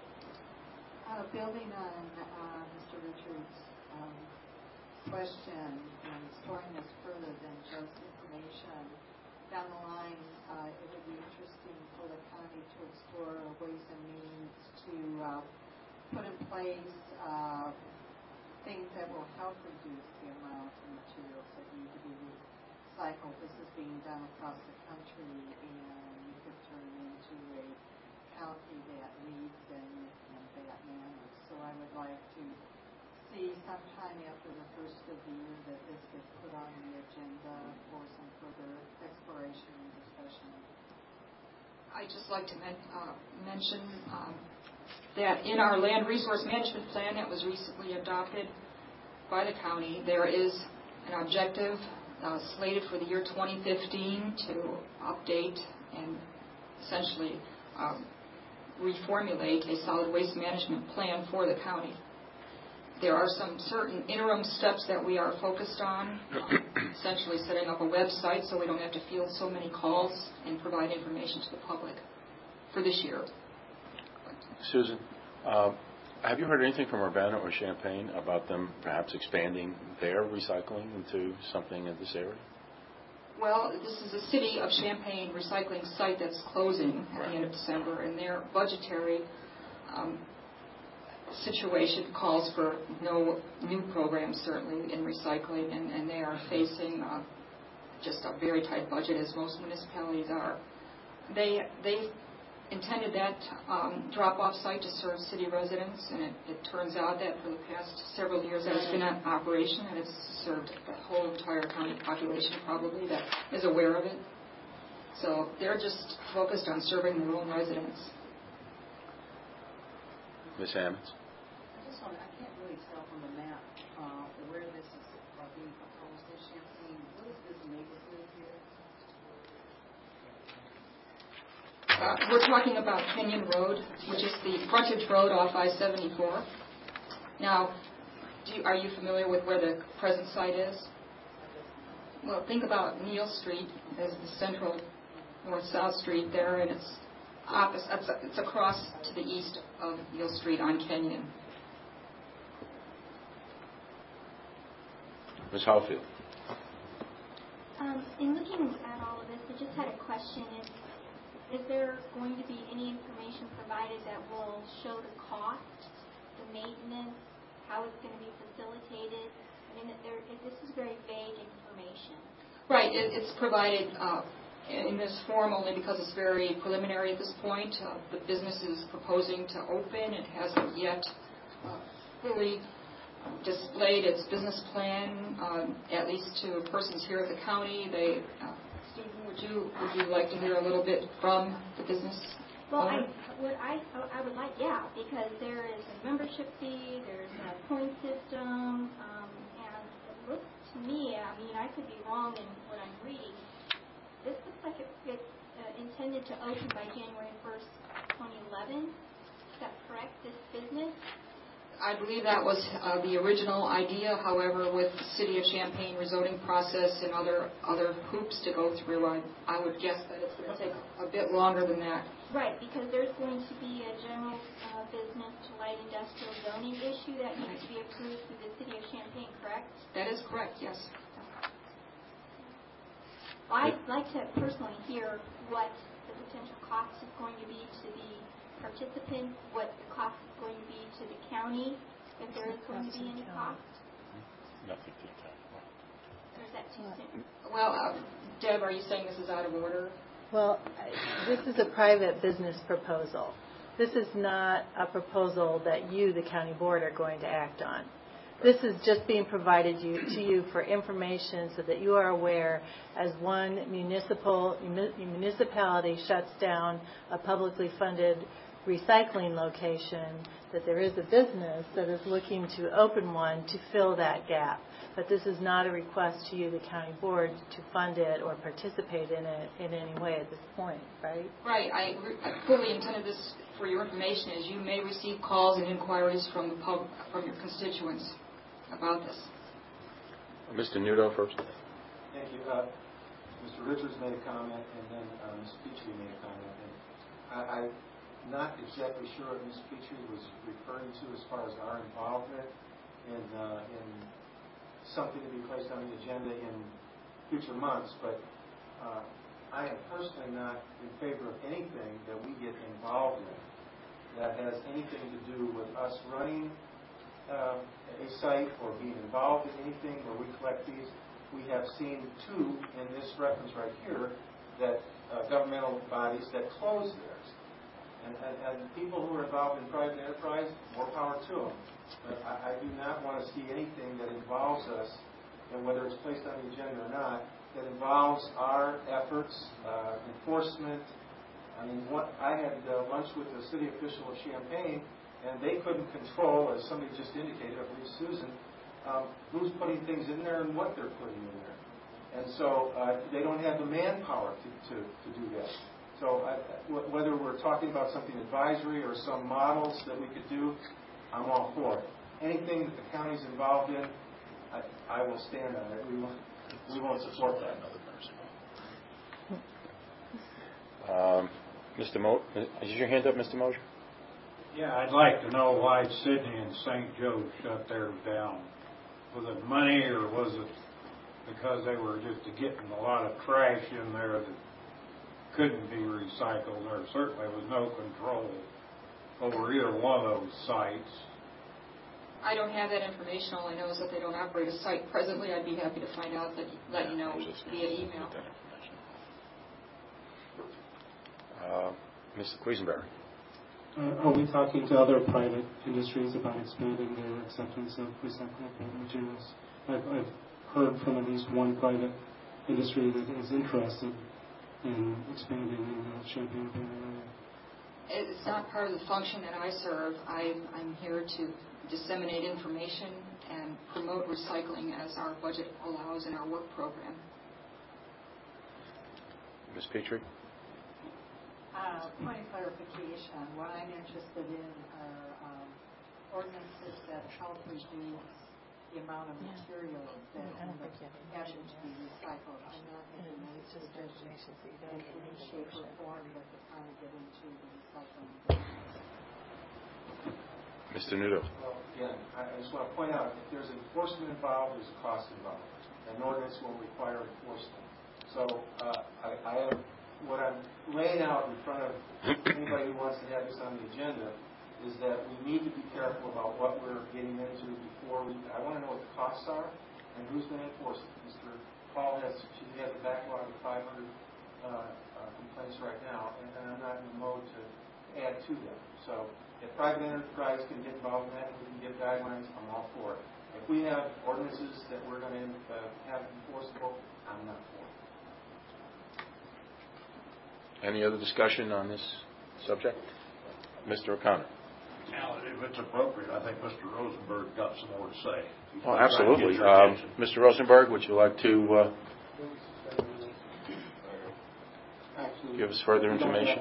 [SPEAKER 5] Uh, building on uh, Mister Richards' um, question and exploring this further than just information, down the line uh, it would be interesting for the county to explore ways and means to uh, put in place uh, things that will help reduce the amount of materials that need to be recycled. This is being done across the country, and you could turn into a county that leads in, in that manner. So I would like to see sometime after the first of the year that this gets put on the agenda for some further exploration and discussion.
[SPEAKER 17] I'd just like to men- uh, mention um, that in our land resource management plan that was recently adopted by the county, there is an objective uh, slated for the year twenty fifteen to update and essentially um, reformulate a solid waste management plan for the county. There are some certain interim steps that we are focused on, um, essentially setting up a website so we don't have to field so many calls and provide information to the public for this year.
[SPEAKER 3] Susan, uh, have you heard anything from Urbana or Champaign about them perhaps expanding their recycling into something in this area?
[SPEAKER 17] Well, this is a city of Champaign recycling site that's closing at the end of December, and their budgetary um, situation calls for no new programs, certainly, in recycling, and, and they are facing uh, just a very tight budget, as most municipalities are. They they intended that um, drop-off site to serve city residents, and it, it turns out that for the past several years that it's been in operation, and it's served the whole entire county population probably that is aware of it. So they're just focused on serving their own residents.
[SPEAKER 3] Miz Hammonds?
[SPEAKER 14] I just want to, I can't really tell from the map uh, where this is uh, being proposed in Champaign. What is this neighborhood here?
[SPEAKER 17] Uh, we're talking about Kenyon Road, which is the frontage road off I seventy-four. Now, do you, are you familiar with where the present site is? Well, think about Neal Street as the central north-south street there, and it's opposite. It's, it's across to the east of Neal Street on Kenyon.
[SPEAKER 20] Miz Howfield.
[SPEAKER 21] Um, in looking at all of this, I just had a question. Is, is there going to be any information provided that will show the cost, the maintenance, how it's going to be facilitated? I mean, there, this is very vague information.
[SPEAKER 17] Right. It, it's provided uh, in this form only because it's very preliminary at this point. Uh, the business is proposing to open. It hasn't yet uh, fully displayed its business plan, um, at least to persons here at the county. They, uh, Susan, would you would you like to hear a little bit from the business
[SPEAKER 21] Well,
[SPEAKER 17] owner?
[SPEAKER 21] I would I I would like yeah, because there is a membership fee, there's a point system, um, and it looks to me, I mean, I could be wrong in what I'm reading. This looks like it, it's uh, intended to open by January first, twenty eleven. Is that correct? This business?
[SPEAKER 17] I believe that was uh, the original idea. However, with the City of Champaign rezoning process and other other hoops to go through, I, I would guess that it's going to take a bit longer than that.
[SPEAKER 21] Right, because there's going to be a general uh, business to light industrial zoning issue that needs to be approved through the City of Champaign, correct?
[SPEAKER 17] That is correct, yes.
[SPEAKER 21] I'd like to personally hear what the potential cost is going to be to the participants, what the cost is going to be to the county, if there is going to be any cost.
[SPEAKER 7] Nothing to talk about.
[SPEAKER 21] Or is that too soon?
[SPEAKER 17] Well, uh, Deb, are you saying this is out of order?
[SPEAKER 2] Well, I- this is a private business proposal. This is not a proposal that you, the county board, are going to act on. This is just being provided you, to you for information so that you are aware as one municipal municipality shuts down a publicly funded recycling location, that there is a business that is looking to open one to fill that gap. But this is not a request to you, the county board, to fund it or participate in it in any way at this point, right?
[SPEAKER 17] Right. I, I fully intended this for your information, as you may receive calls and inquiries from the pub, from your constituents about this.
[SPEAKER 20] Mister Nudo first.
[SPEAKER 15] Thank you. Uh, Mister Richards made a comment, and then uh, Miz Petrie made a comment. And I, I'm not exactly sure what Miz Petrie was referring to as far as our involvement in, uh, in something to be placed on the agenda in future months, but uh, I am personally not in favor of anything that we get involved in that has anything to do with us running uh, a site or being involved in anything where we collect fees. We have seen two in this reference right here that uh, governmental bodies that close theirs. And, and, and people who are involved in private enterprise, more power to them. But I, I do not want to see anything that involves us, and whether it's placed on the agenda or not, that involves our efforts, uh, enforcement. I mean, what, I had uh, lunch with a city official of Champaign, and they couldn't control, as somebody just indicated, I believe Susan, um, who's putting things in there and what they're putting in there. And so uh, they don't have the manpower to, to, to do that. So I, w- whether we're talking about something advisory or some models that we could do, I'm all for it. Anything that the county's involved in, I, I will stand on it. We won't, we won't support that.
[SPEAKER 20] Um, Mister Mo, is your hand up, Mister Mosier?
[SPEAKER 10] Yeah, I'd like to know why Sydney and Saint Joe shut theirs down. Was it money, or was it because they were just getting a lot of trash in there that couldn't be recycled? There certainly was no control over either one of those sites.
[SPEAKER 17] I don't have that information. All I know is that they don't operate a site presently. I'd be happy to find out, that let you know via email.
[SPEAKER 20] Uh, Mister Quisenberry.
[SPEAKER 12] Uh, are we talking to other private industries about expanding their acceptance of recyclable materials? I've, I've heard from at least one private industry that is interested in expanding in the Champaign area.
[SPEAKER 17] It's not part of the function that I serve. I'm, I'm here to disseminate information and promote recycling as our budget allows in our work program.
[SPEAKER 20] Miz Petrie?
[SPEAKER 5] Uh, point of clarification. What I'm interested in are um, ordinances that help reduce the amount of materials that end up having to be recycled. I'm not making any suggestions in any shape or form that the county get into the recycling.
[SPEAKER 20] Mister Nudo.
[SPEAKER 15] Well, again, I I just want to point out, if there's enforcement involved, there's a cost involved. An ordinance will require enforcement. So uh, I, I have, what I'm laying out in front of anybody who wants to have this on the agenda is that we need to be careful about what we're getting into before we, I want to know what the costs are and who's going to enforce it. Mister Paul has, he has a backlog of five hundred uh, uh, complaints right now, and, and I'm not in the mode to add to them. So if private enterprise can get involved in that and we can give guidelines, I'm all for it. If we have ordinances that we're going to uh, have enforceable, I'm not for it.
[SPEAKER 20] Any other discussion on this subject? Mister O'Connor.
[SPEAKER 4] Now, if it's appropriate, I think Mister Rosenberg got some more to say.
[SPEAKER 20] Oh, absolutely. Um, Mister Rosenberg, would you like to uh, give us further information?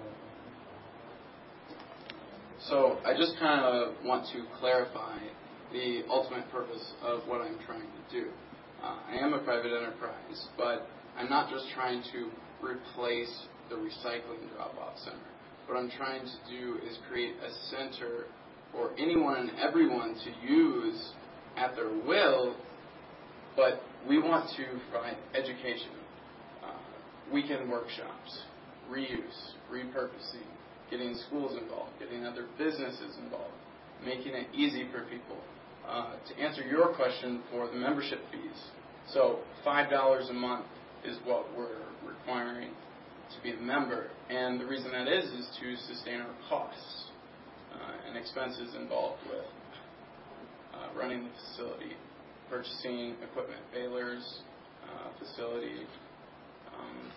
[SPEAKER 22] So I just kind of want to clarify the ultimate purpose of what I'm trying to do. Uh, I am a private enterprise, but I'm not just trying to replace the recycling drop-off center. What I'm trying to do is create a center for anyone and everyone to use at their will, but we want to provide education, uh, weekend workshops, reuse, repurposing, getting schools involved, getting other businesses involved, making it easy for people. Uh, to answer your question for the membership fees, so five dollars a month is what we're requiring to be a member, and the reason that is is to sustain our costs uh, and expenses involved with uh, running the facility, purchasing equipment, balers, uh, facility. Um,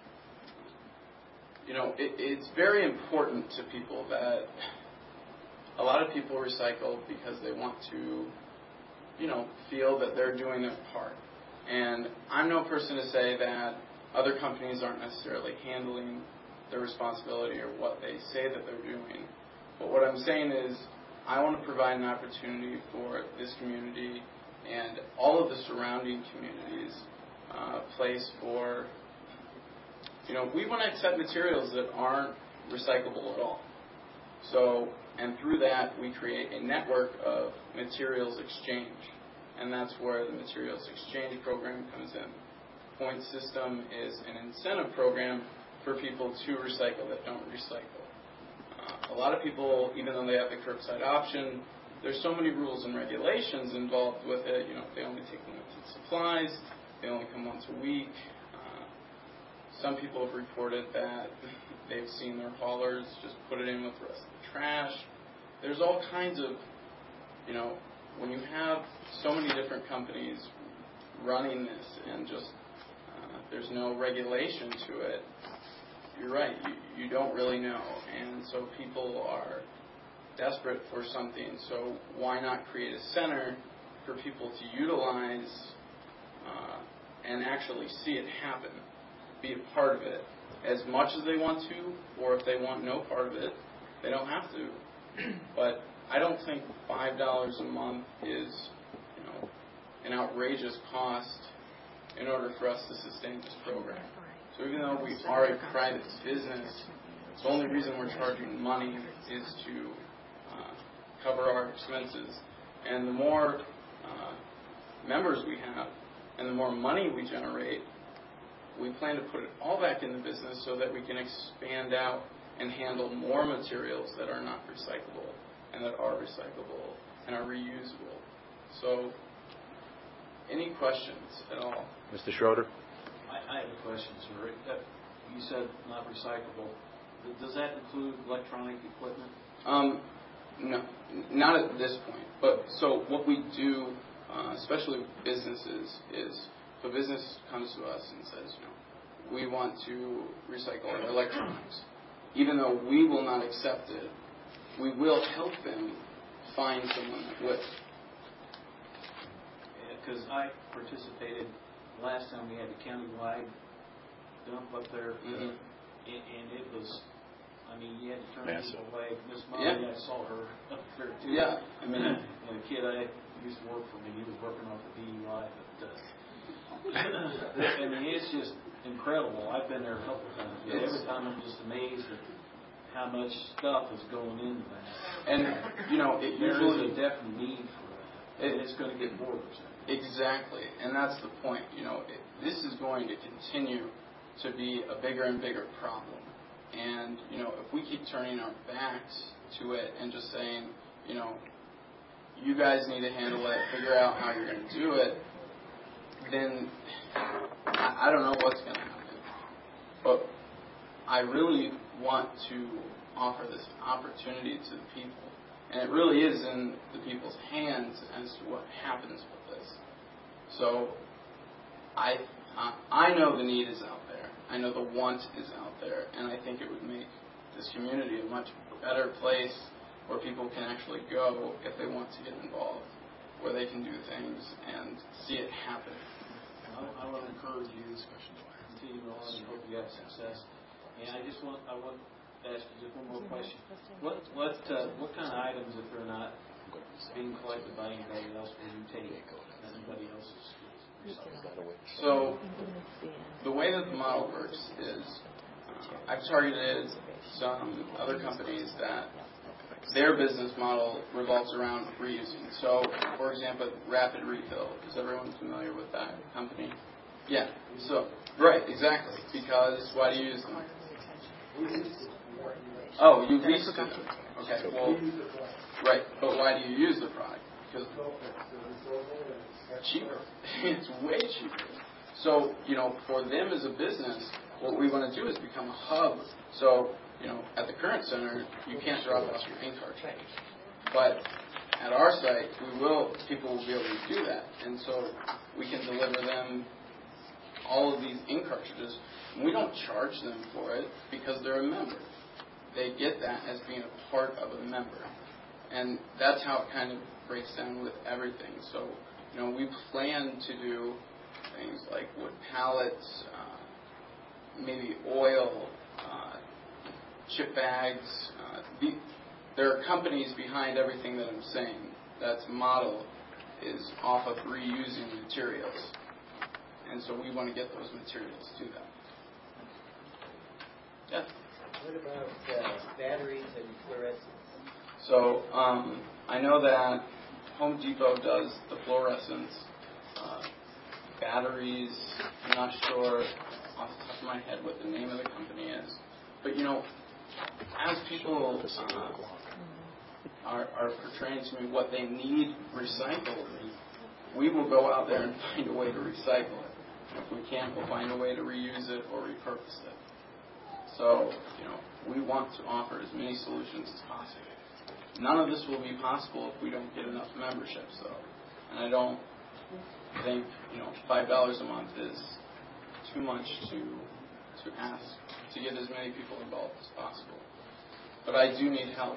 [SPEAKER 22] you know, it, it's very important to people that a lot of people recycle because they want to, you know, feel that they're doing their part. And I'm no person to say that other companies aren't necessarily handling their responsibility or what they say that they're doing. But what I'm saying is I want to provide an opportunity for this community and all of the surrounding communities, uh, a place for, you know, we want to accept materials that aren't recyclable at all. So, and through that, we create a network of materials exchange. And that's where the materials exchange program comes in. Point system is an incentive program for people to recycle that don't recycle. Uh, a lot of people, even though they have the curbside option, there's so many rules and regulations involved with it. You know, they only take limited supplies, they only come once a week. Uh, some people have reported that they've seen their haulers just put it in with the rest of the trash. There's all kinds of, you know, when you have so many different companies running this and just uh, there's no regulation to it, you're right, you, you don't really know. And so people are desperate for something, so why not create a center for people to utilize uh, and actually see it happen, be a part of it as much as they want to, or if they want no part of it, they don't have to. But I don't think five dollars a month is, you know, an outrageous cost in order for us to sustain this program. So even though we are a private business, the only reason we're charging money is to uh, cover our expenses. And the more uh, members we have and the more money we generate, we plan to put it all back in the business so that we can expand out and handle more materials that are not recyclable and that are recyclable and are reusable. So, any questions at all?
[SPEAKER 20] Mister Schroeder?
[SPEAKER 11] I, I have a question, sir. You said not recyclable. Does that include electronic equipment?
[SPEAKER 22] Um, no, not at this point. But so what we do, uh, especially with businesses, is if a business comes to us and says, you know, we want to recycle our electronics, even though we will not accept it, we will help them find someone that will.
[SPEAKER 11] Because I participated last time we had a county-wide dump up there,
[SPEAKER 22] mm-hmm.
[SPEAKER 11] and, and it was, I mean, you had to turn
[SPEAKER 20] Massive.
[SPEAKER 11] people away. Miss Molly,
[SPEAKER 22] Yeah.
[SPEAKER 11] I saw her up there too.
[SPEAKER 22] Yeah, I mean,
[SPEAKER 11] and a kid I used to work for me, he was working off the D U I, but uh, I mean, it's just incredible. I've been there a couple of times. But every time I'm just amazed at how much stuff is going into that.
[SPEAKER 22] And, you know, it
[SPEAKER 11] there
[SPEAKER 22] usually...
[SPEAKER 11] is a definite need for that.
[SPEAKER 22] It,
[SPEAKER 11] it's going to get more.
[SPEAKER 22] Exactly, and that's the point. You know, it, this is going to continue to be a bigger and bigger problem. And, you know, if we keep turning our backs to it and just saying, you know, you guys need to handle it, figure out how you're going to do it, then I, I don't know what's going to happen. But I really want to offer this opportunity to the people. And it really is in the people's hands as to what happens with this. So I, uh, I know the need is out there. I know the want is out there, and I think it would make this community a much better place where people can actually go if they want to get involved, where they can do things and see it happen.
[SPEAKER 11] I, I want to encourage you to continue on and hope you have success. And I just want I want to ask you just one more question. What what uh, what kind of items, if they're not being collected by anybody else, will you take anybody else's?
[SPEAKER 22] So the way that the model works is uh, I've targeted some other companies that their business model revolves around reusing. So, for example, Rapid Refill. Is everyone familiar with that company? Yeah. So, right, exactly. Because why do you use them? Oh, you lease them. Okay. Well, right. But why do you use the product? Because cheaper. It's way cheaper. So, you know, for them as a business, what we want to do is become a hub. So, you know, at the current center, you can't drop off your ink cartridge. But at our site, we will, people will be able to do that. And so we can deliver them all of these ink cartridges. And we don't charge them for it because they're a member. They get that as being a part of a member. And that's how it kind of breaks down with everything. So, you know, we plan to do things like wood pallets, uh, maybe oil, uh, chip bags. Uh, the, there are companies behind everything that I'm saying. That's model is off of reusing materials. And so we want to get those materials to them. Yeah.
[SPEAKER 9] What about uh, batteries and fluorescents?
[SPEAKER 22] So um, I know that Home Depot does the fluorescents, uh, batteries. I'm not sure off the top of my head what the name of the company is. But, you know, as people uh, are, are portraying to me what they need recycled, we will go out there and find a way to recycle it. If we can't, we'll find a way to reuse it or repurpose it. So, you know, we want to offer as many solutions as possible. None of this will be possible if we don't get enough memberships, though. And I don't think, you know, five dollars a month is too much to to ask to get as many people involved as possible. But I do need help.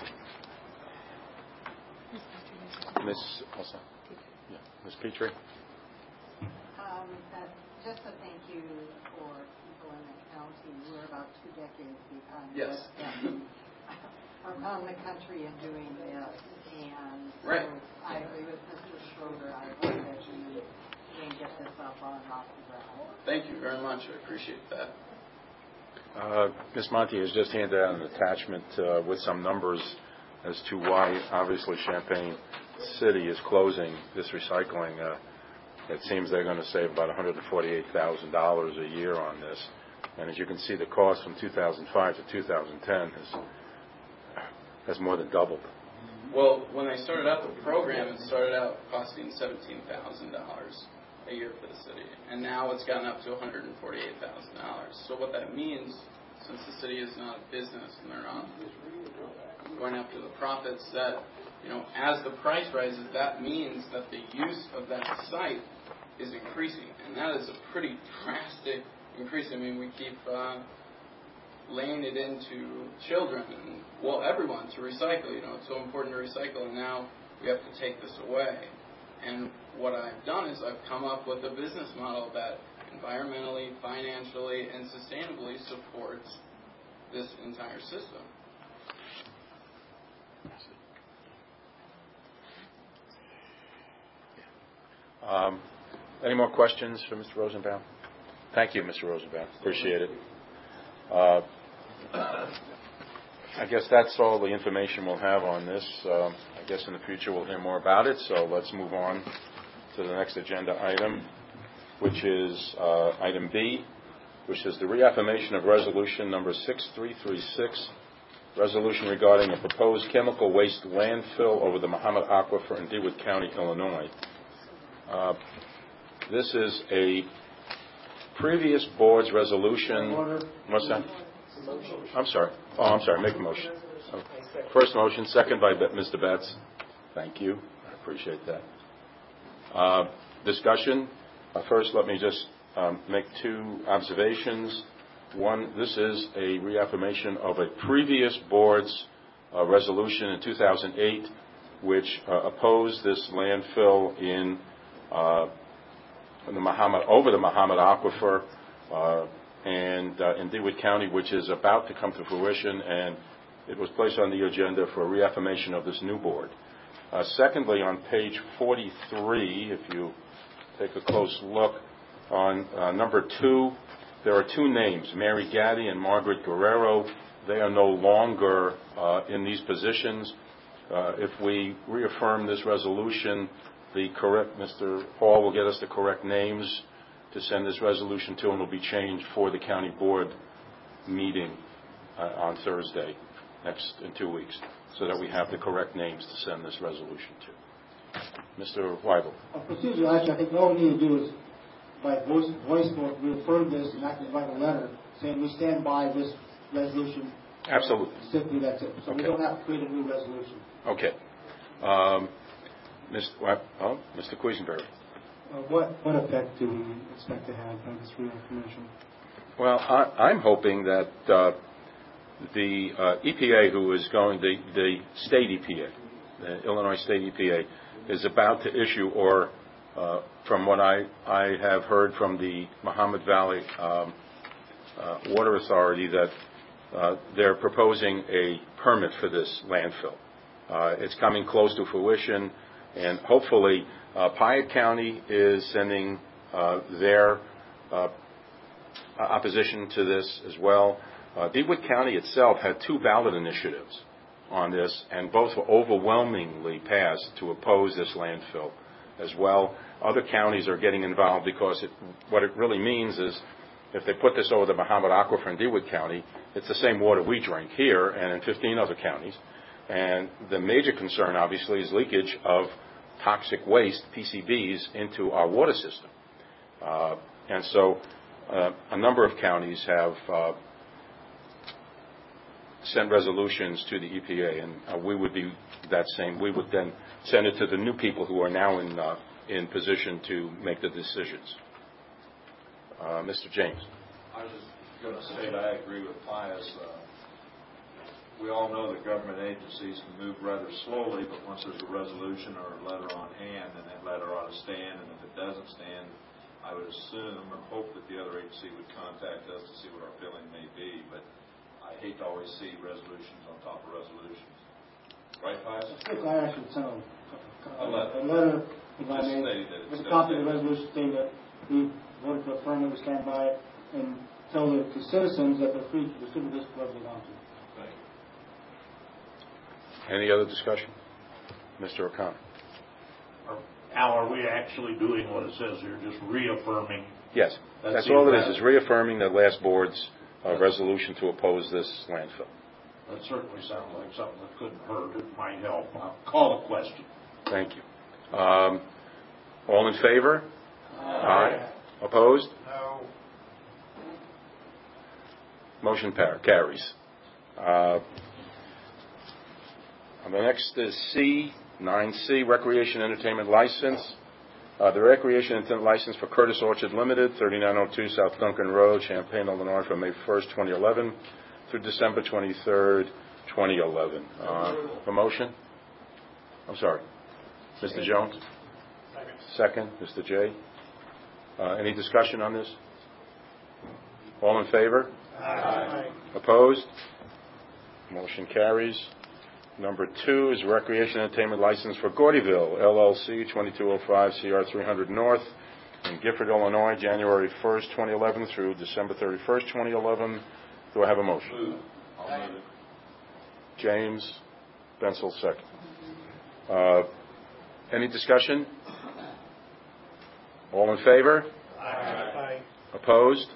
[SPEAKER 20] Miz Olson? Yeah. Miz Petrie?
[SPEAKER 5] Um, uh, just a thank you for people in the county. We're about two decades behind.
[SPEAKER 22] Yes.
[SPEAKER 5] Around the country in doing this, and so
[SPEAKER 22] right.
[SPEAKER 5] I agree with Mister Schroeder. I hope that you can get this up on off the ground.
[SPEAKER 22] Thank you very much. I appreciate that.
[SPEAKER 20] Uh, Miz Monty has just handed out an attachment uh, with some numbers as to why, obviously, Champaign City is closing this recycling. Uh, it seems they're going to save about one hundred forty-eight thousand dollars a year on this. And as you can see, the cost from two thousand five to two thousand ten has has more than doubled.
[SPEAKER 22] Well, when they started out the program, it started out costing seventeen thousand dollars a year for the city. And now it's gotten up to one hundred forty-eight thousand dollars. So what that means, since the city is not a business and they're not going after the profits, that, you know, as the price rises, that means that the use of that site is increasing. And that is a pretty drastic increase. I mean, we keep uh, laying it into children and, well, everyone to recycle. You know, it's so important to recycle, and now we have to take this away. And what I've done is I've come up with a business model that environmentally, financially, and sustainably supports this entire system.
[SPEAKER 20] Um, any more questions for Mister Rosenbaum? Thank you, Mister Rosenbaum. Appreciate it. Uh, I guess that's all the information we'll have on this. Um, I guess in the future we'll hear more about it, so let's move on to the next agenda item, which is uh, item B, which is the reaffirmation of resolution number six three three six, resolution regarding a proposed chemical waste landfill over the Mahomet Aquifer in DeWitt County, Illinois. Uh, this is a previous board's resolution. What's that? I'm sorry. Oh, I'm sorry. Make a motion. First motion, second by Mister Betts. Thank you. I appreciate that. Uh, discussion. Uh, first, let me just um, make two observations. One, this is a reaffirmation of a previous board's uh, resolution in two thousand eight, which uh, opposed this landfill in, uh, in the Mahomet, over the Mahomet Aquifer uh, and uh, in DeWitt County, which is about to come to fruition, and it was placed on the agenda for reaffirmation of this new board. Uh, secondly, on page forty-three, if you take a close look, on uh, number two, there are two names, Mary Gaddy and Margaret Guerrero. They are no longer uh, in these positions. Uh, if we reaffirm this resolution, the correct, Mister Hall will get us the correct names to send this resolution to, and will be changed for the county board meeting uh, on Thursday, next in two weeks, so that we have the correct names to send this resolution to. Mister Weibel.
[SPEAKER 19] A procedure, actually, I think all we need to do is, by voice, voice vote, reaffirm this and actually write a letter saying we stand by this resolution.
[SPEAKER 20] Absolutely.
[SPEAKER 19] Simply, that's it. So
[SPEAKER 20] okay.
[SPEAKER 19] we don't have to create a new resolution.
[SPEAKER 20] Okay. Um, Mister Oh, Mister Quisenberry.
[SPEAKER 12] Uh, what, what effect do we expect to have by this reaffirmation?
[SPEAKER 20] Well, I, I'm hoping that uh, the uh, E P A, who is going, the, the state E P A, the Illinois State E P A, is about to issue, or uh, from what I, I have heard from the Mahomet Valley um, uh, Water Authority, that uh, they're proposing a permit for this landfill. Uh, it's coming close to fruition, and hopefully uh, Piatt County is sending uh, their uh, opposition to this as well. Uh, DeWitt County itself had two ballot initiatives on this, and both were overwhelmingly passed to oppose this landfill as well. Other counties are getting involved because it, what it really means is if they put this over the Mahomet Aquifer in DeWitt County, it's the same water we drink here and in fifteen other counties. And the major concern, obviously, is leakage of toxic waste, P C Bs, into our water system. Uh, and so uh, a number of counties have uh, sent resolutions to the E P A, and uh, we would be that same. We would then send it to the new people who are now in uh, in position to make the decisions. Uh, Mister James.
[SPEAKER 4] I was just going to say that I agree with Pius. Uh, we all know that government agencies can move rather slowly, but once there's a resolution or a letter on hand, then that letter ought to stand, and if it doesn't stand, I would assume or hope that the other agency would contact us to see what our feeling may be, but I hate to always see resolutions on top of resolutions. Right, Pius?
[SPEAKER 19] I think I actually sent a, a,
[SPEAKER 4] a letter,
[SPEAKER 19] a letter if I
[SPEAKER 4] Just
[SPEAKER 19] may,
[SPEAKER 4] that
[SPEAKER 19] with a copy of the resolution stating that we voted to affirm it, we stand by it, and tell the, the citizens that they're free to distribute this wherever they want to.
[SPEAKER 4] Thank you.
[SPEAKER 20] Any other discussion? Mister O'Connor.
[SPEAKER 4] Al, are we actually doing what it says here, just reaffirming?
[SPEAKER 20] Yes,
[SPEAKER 4] That's,
[SPEAKER 20] that's all it is, is reaffirming the last board's uh, resolution to oppose this landfill.
[SPEAKER 4] That certainly sounds like something that couldn't hurt. It might help. I'll call the question.
[SPEAKER 20] Thank you. Um, all in favor?
[SPEAKER 4] Aye.
[SPEAKER 20] Aye. Opposed?
[SPEAKER 4] No.
[SPEAKER 20] Motion par- carries. Uh, the next is C, nine C, Recreation Entertainment License. Uh, the Recreation Entertainment License for Curtis Orchard Limited, thirty-nine oh two South Duncan Road, Champaign, Illinois, from May first, twenty eleven through December twenty-third, twenty eleven. Uh, a motion? I'm sorry. Mister Jones? Second. Second. Mister J. Uh, any discussion on this? All in favor?
[SPEAKER 4] Aye.
[SPEAKER 20] Opposed? Motion carries. Number two is Recreation Entertainment License for Gordyville, L L C, twenty-two oh five C R three hundred North, in Gifford, Illinois, January first, twenty eleven through December thirty-first, twenty eleven. Do I have a motion?
[SPEAKER 4] Move. I'll move it.
[SPEAKER 20] James, Bensel, second. Uh, any discussion? All in favor?
[SPEAKER 16] Aye.
[SPEAKER 20] Opposed?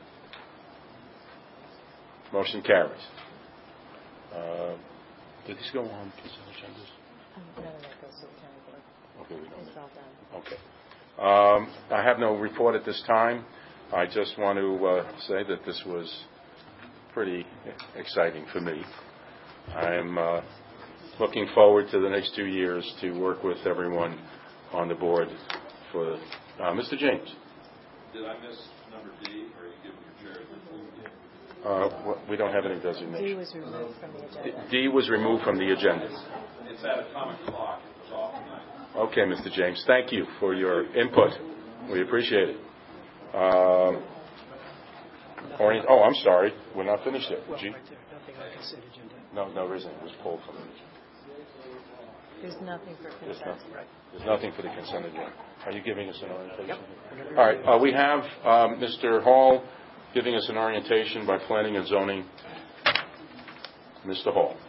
[SPEAKER 20] Motion carries. Uh, did this go on consent agendas?
[SPEAKER 2] Um, none of that goes to the county board.
[SPEAKER 20] Okay, we don't.
[SPEAKER 2] It's all done.
[SPEAKER 20] Okay. Um, I have no report at this time. I just want to uh, say that this was pretty exciting for me. I'm uh, looking forward to the next two years to work with everyone on the board for uh, Mister James.
[SPEAKER 4] Did I miss number D, or are you giving your chair?
[SPEAKER 20] Uh, we don't have any designation.
[SPEAKER 2] D was removed from the agenda.
[SPEAKER 20] D was removed from the agenda.
[SPEAKER 4] It's at atomic clock. It was off tonight.
[SPEAKER 20] Okay, Mister James, thank you for your input. We appreciate it. Um, orient- oh, I'm sorry. We're not finished yet.
[SPEAKER 16] Well,
[SPEAKER 20] G-
[SPEAKER 16] right there, nothing on consent agenda.
[SPEAKER 20] No, no, there isn't. It was pulled from the agenda.
[SPEAKER 2] There's nothing for
[SPEAKER 20] There's
[SPEAKER 2] consent.
[SPEAKER 20] nothing, right. There's nothing for the consent agenda. Are you giving us an orientation?
[SPEAKER 16] Yep.
[SPEAKER 20] All right. Uh, we have um, Mister Hall giving us an orientation by Planning and Zoning. Mister Hall.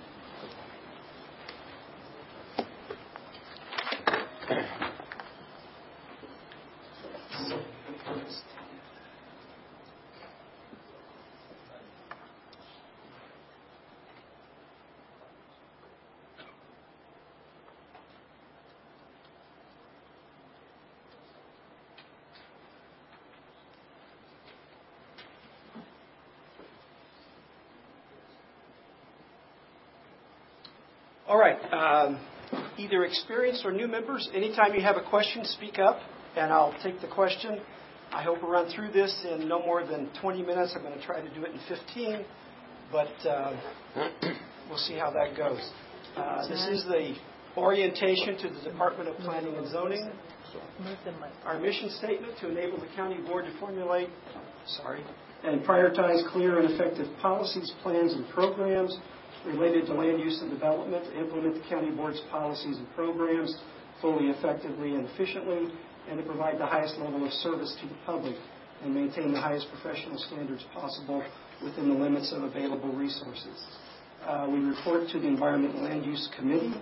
[SPEAKER 16] All right. Um, either experienced or new members, anytime you have a question, speak up, and I'll take the question. I hope we'll run through this in no more than twenty minutes. I'm going to try to do it in fifteen, but uh, we'll see how that goes. Uh, this is the orientation to the Department of Planning and Zoning. Our mission statement: to enable the county board to formulate, sorry, and prioritize clear and effective policies, plans, and programs related to land use and development, to implement the county board's policies and programs fully, effectively, and efficiently, and to provide the highest level of service to the public and maintain the highest professional standards possible within the limits of available resources. Uh, we report to the Environment and Land Use Committee.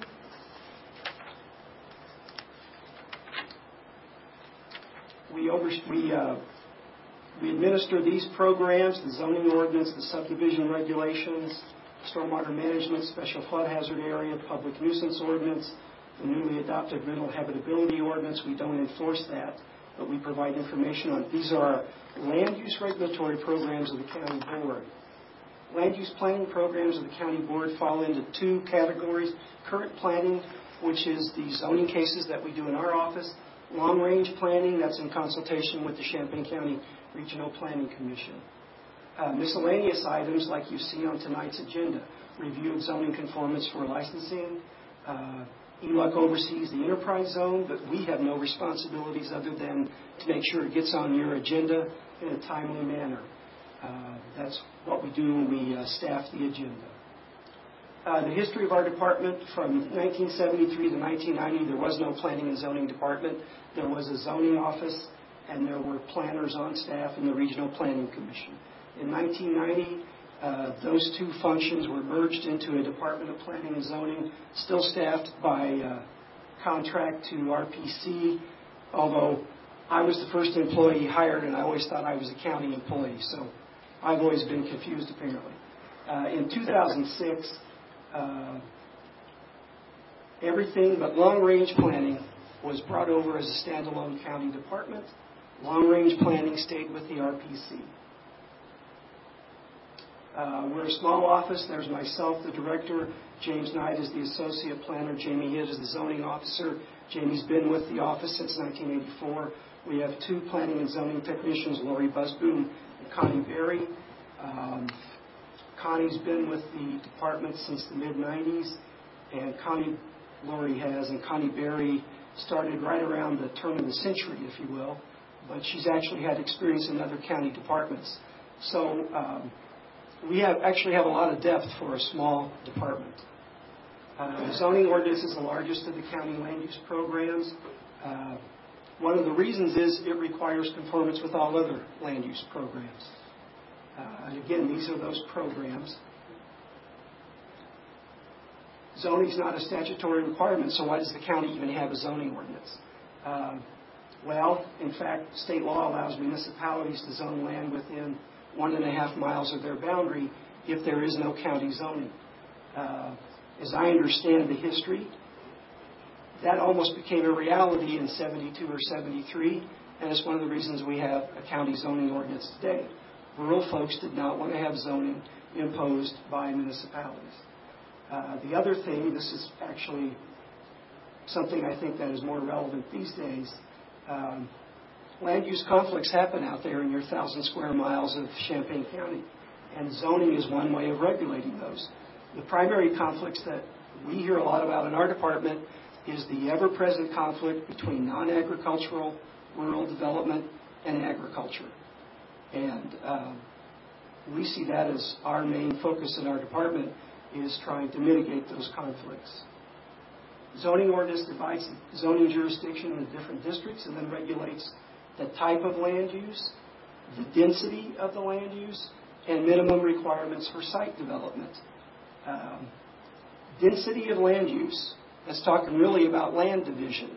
[SPEAKER 16] We, over, we, uh, we administer these programs: the zoning ordinance, the subdivision regulations, stormwater management, special flood hazard area, public nuisance ordinance, the newly adopted rental habitability ordinance. We don't enforce that, but we provide information on it. These are our land use regulatory programs of the county board. Land use planning programs of the county board fall into two categories: current planning, which is the zoning cases that we do in our office; long-range planning, that's in consultation with the Champaign County Regional Planning Commission. Uh, miscellaneous items like you see on tonight's agenda: review of zoning conformance for licensing. Uh, E L U C oversees the enterprise zone, but we have no responsibilities other than to make sure it gets on your agenda in a timely manner. Uh, that's what we do when we uh, staff the agenda. Uh, the history of our department: from nineteen seventy-three to nineteen ninety, there was no planning and zoning department. There was a zoning office, and there were planners on staff in the Regional Planning Commission. In nineteen ninety, uh, those two functions were merged into a Department of Planning and Zoning, still staffed by uh, contract to R P C, although I was the first employee hired, and I always thought I was a county employee, so I've always been confused, apparently. Uh, in two thousand six, uh, everything but long-range planning was brought over as a standalone county department. Long-range planning stayed with the R P C. Uh, we're a small office. There's myself, the director. James Knight is the associate planner. Jamie Hitt is the zoning officer. Jamie's been with the office since nineteen eighty-four. We have two planning and zoning technicians, Lori Busboom and Connie Berry. Um, Connie's been with the department since the mid nineties, and Connie, Lori has, and Connie Berry started right around the turn of the century, if you will, but she's actually had experience in other county departments. So um, we have actually have a lot of depth for a small department. Uh, the zoning ordinance is the largest of the county land use programs. Uh, one of the reasons is it requires conformance with all other land use programs. Uh, and again, these are those programs. zoning is not a statutory requirement, so why does the county even have a zoning ordinance? Um, well, in fact, state law allows municipalities to zone land within one and a half miles of their boundary if there is no county zoning. Uh, as I understand the history, that almost became a reality in seventy-two or seventy-three, and it's one of the reasons we have a county zoning ordinance today. Rural folks did not want to have zoning imposed by municipalities. Uh, the other thing, this is actually something I think that is more relevant these days, um, land use conflicts happen out there in your thousand square miles of Champaign County, and zoning is one way of regulating those. The primary conflicts that we hear a lot about in our department is the ever-present conflict between non-agricultural rural development and agriculture. And um, we see that as our main focus in our department, is trying to mitigate those conflicts. Zoning ordinance divides the zoning jurisdiction into different districts and then regulates the type of land use, the density of the land use, and minimum requirements for site development. Um, density of land use, that's talking really about land division.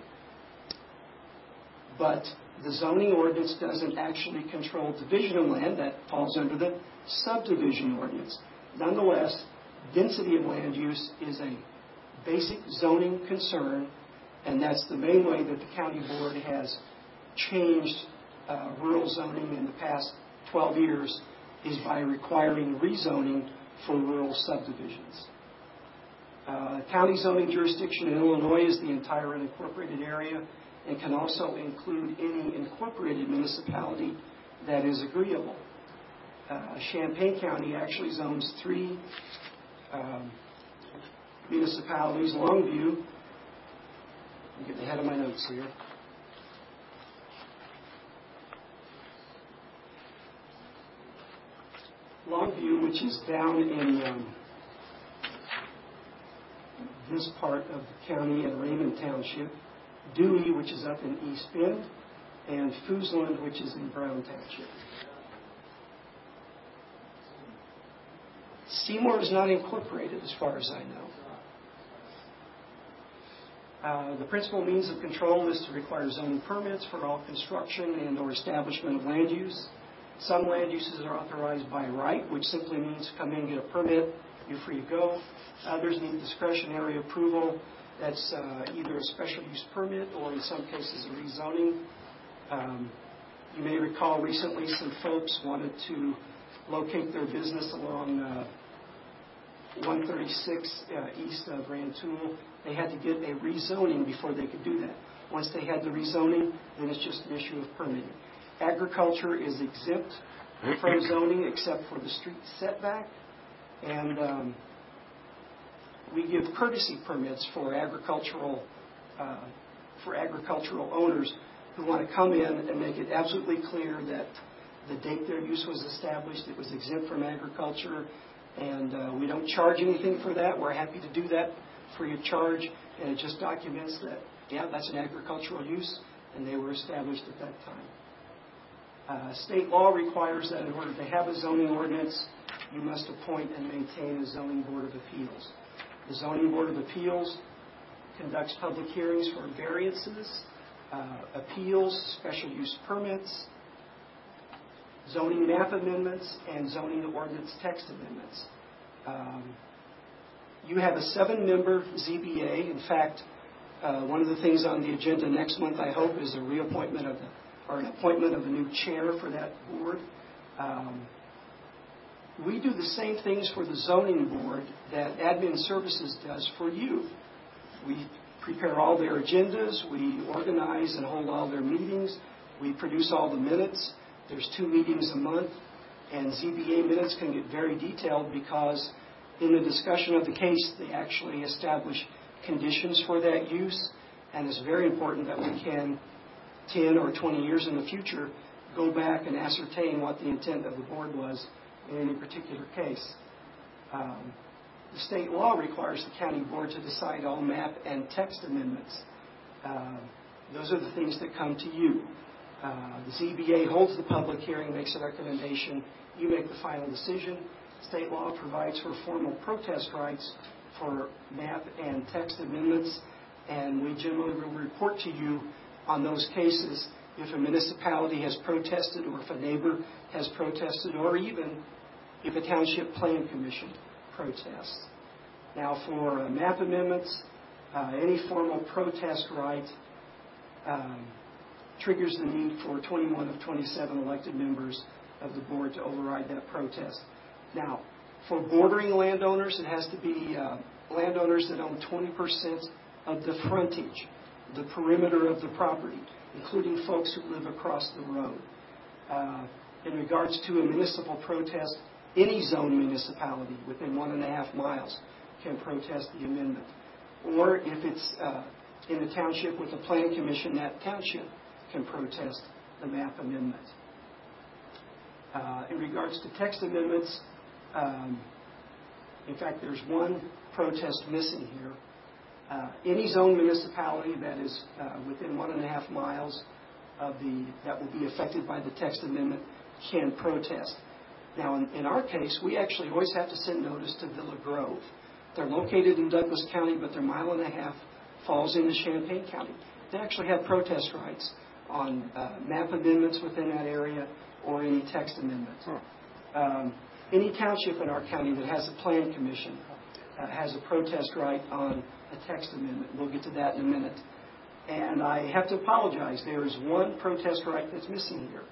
[SPEAKER 16] But the zoning ordinance doesn't actually control division of land. That falls under the subdivision ordinance. Nonetheless, density of land use is a basic zoning concern, and that's the main way that the county board has changed uh, rural zoning in the past twelve years, is by requiring rezoning for rural subdivisions. Uh, county zoning jurisdiction in Illinois is the entire unincorporated area and can also include any incorporated municipality that is agreeable. Uh, Champaign County actually zones three um, municipalities. Longview, I'm getting ahead of my notes here. Longview, which is down in um, this part of the county in Raymond Township, Dewey, which is up in East Bend, and Foosland, which is in Brown Township. Seymour is not incorporated as far as I know. Uh, the principal means of control is to require zoning permits for all construction and or establishment of land use. Some land uses are authorized by right, which simply means come in, get a permit, you're free to go. Others need discretionary approval. That's uh, either a special use permit or in some cases a rezoning. Um, you may recall recently some folks wanted to locate their business along uh, one thirty-six uh, east of Rantoul. They had to get a rezoning before they could do that. Once they had the rezoning, then it's just an issue of permitting. Agriculture is exempt from zoning except for the street setback, and um, we give courtesy permits for agricultural uh, for agricultural owners who want to come in and make it absolutely clear that the date their use was established, it was exempt from agriculture, and uh, we don't charge anything for that. We're happy to do that free of charge, and it just documents that, yeah, that's an agricultural use, and they were established at that time. Uh, state law requires that in order to have a zoning ordinance, you must appoint and maintain a zoning board of appeals. The zoning board of appeals conducts public hearings for variances, uh, appeals, special use permits, zoning map amendments, and zoning ordinance text amendments. Um, you have a seven-member Z B A. In fact, uh, one of the things on the agenda next month, I hope, is a reappointment of the, or an appointment of a new chair for that board. Um, we do the same things for the zoning board that admin services does for you. We prepare all their agendas, we organize and hold all their meetings, we produce all the minutes. There's two meetings a month, and Z B A minutes can get very detailed because in the discussion of the case, they actually establish conditions for that use, and it's very important that we can, ten or twenty years in the future, go back and ascertain what the intent of the board was in any particular case. Um, the state law requires the county board to decide all map and text amendments. Uh, those are the things that come to you. Uh, the Z B A holds the public hearing, makes a recommendation, you make the final decision. State law provides for formal protest rights for map and text amendments, and we generally will report to you on those cases if a municipality has protested or if a neighbor has protested or even if a township plan commission protests. Now for uh, map amendments, uh, any formal protest right um, triggers the need for twenty-one of twenty-seven elected members of the board to override that protest. Now, for bordering landowners, it has to be uh, landowners that own twenty percent of the frontage, the perimeter of the property, including folks who live across the road. Uh, in regards to a municipal protest, any zone municipality within one and a half miles can protest the amendment. Or if it's uh, in a township with a plan commission, that township can protest the map amendment. Uh, in regards to text amendments, um, in fact, there's one protest missing here. Uh, any zone municipality that is uh, within one and a half miles of the that will be affected by the text amendment can protest. Now, in, in our case, we actually always have to send notice to Villa Grove. They're located in Douglas County, but their mile and a half falls into Champaign County. They actually have protest rights on uh, map amendments within that area or any text amendments. Um, any township in our county that has a plan commission uh, has a protest right on a text amendment. We'll get to that in a minute. And I have to apologize. There is one protest right that's missing here.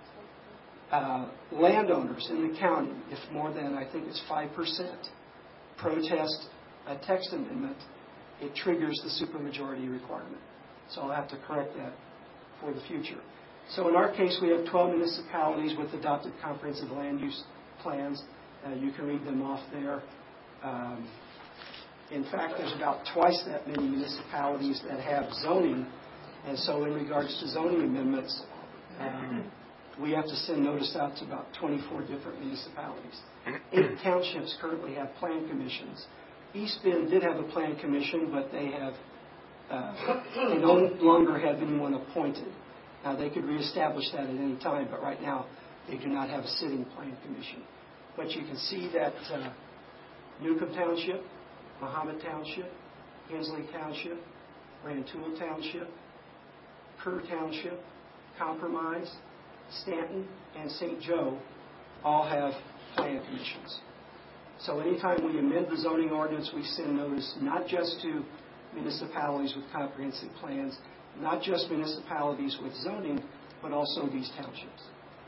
[SPEAKER 16] Uh, landowners in the county, if more than, I think it's five percent, protest a text amendment, it triggers the supermajority requirement. So I'll have to correct that for the future. So in our case, we have twelve municipalities with adopted comprehensive land use plans. Uh, you can read them off there. Um, in fact, there's about twice that many municipalities that have zoning. And so in regards to zoning amendments, um, we have to send notice out to about twenty-four different municipalities. Eight townships currently have plan commissions. East Bend did have a plan commission, but they have uh, they no longer have anyone appointed. Now, they could reestablish that at any time, but right now they do not have a sitting plan commission. But you can see that uh, Newcomb Township, Mahomet Township, Hensley Township, Rantoul Township, Kerr Township, Compromise, Stanton, and Saint Joe all have plan commissions. So anytime we amend the zoning ordinance, we send notice not just to municipalities with comprehensive plans, not just municipalities with zoning, but also these townships.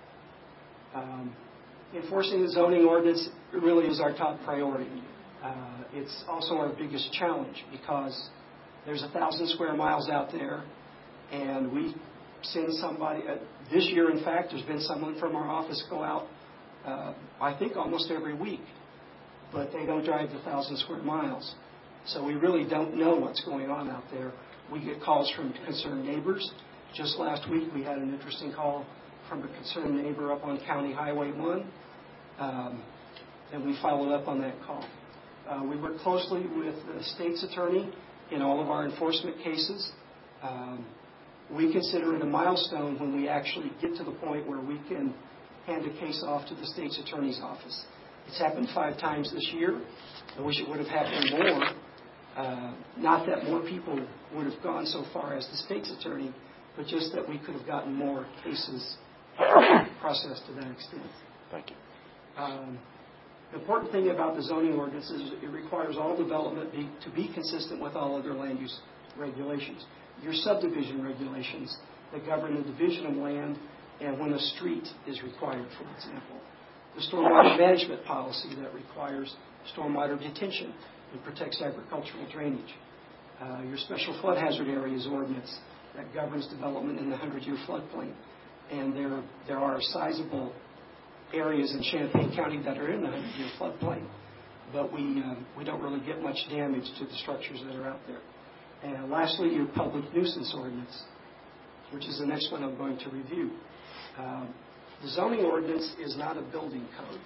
[SPEAKER 16] Um, enforcing the zoning ordinance really is our top priority. Uh, it's also our biggest challenge because there's a thousand square miles out there, and we send somebody. Uh, this year, in fact, there's been someone from our office go out, uh, I think, almost every week, but they don't drive the thousand square miles. So we really don't know what's going on out there. We get calls from concerned neighbors. Just last week, we had an interesting call from a concerned neighbor up on County Highway one, um, and we followed up on that call. Uh, we work closely with the state's attorney in all of our enforcement cases. Um, we consider it a milestone when we actually get to the point where we can hand a case off to the state's attorney's office. It's happened five times this year. I wish it would have happened more. Uh, not that more people would have gone so far as the state's attorney, but just that we could have gotten more cases processed to that extent.
[SPEAKER 20] Thank you.
[SPEAKER 16] Um, the important thing about the zoning ordinance is it requires all development be, to be consistent with all other land use regulations. Your subdivision regulations that govern the division of land and when a street is required, for example. The stormwater management policy that requires stormwater detention and protects agricultural drainage. Uh, your special flood hazard areas ordinance that governs development in the hundred-year floodplain. And there, there are sizable areas in Champaign County that are in the hundred-year floodplain, but we, um, we don't really get much damage to the structures that are out there. And lastly, your public nuisance ordinance, which is the next one I'm going to review. Um, the zoning ordinance is not a building code.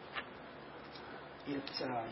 [SPEAKER 16] It, um,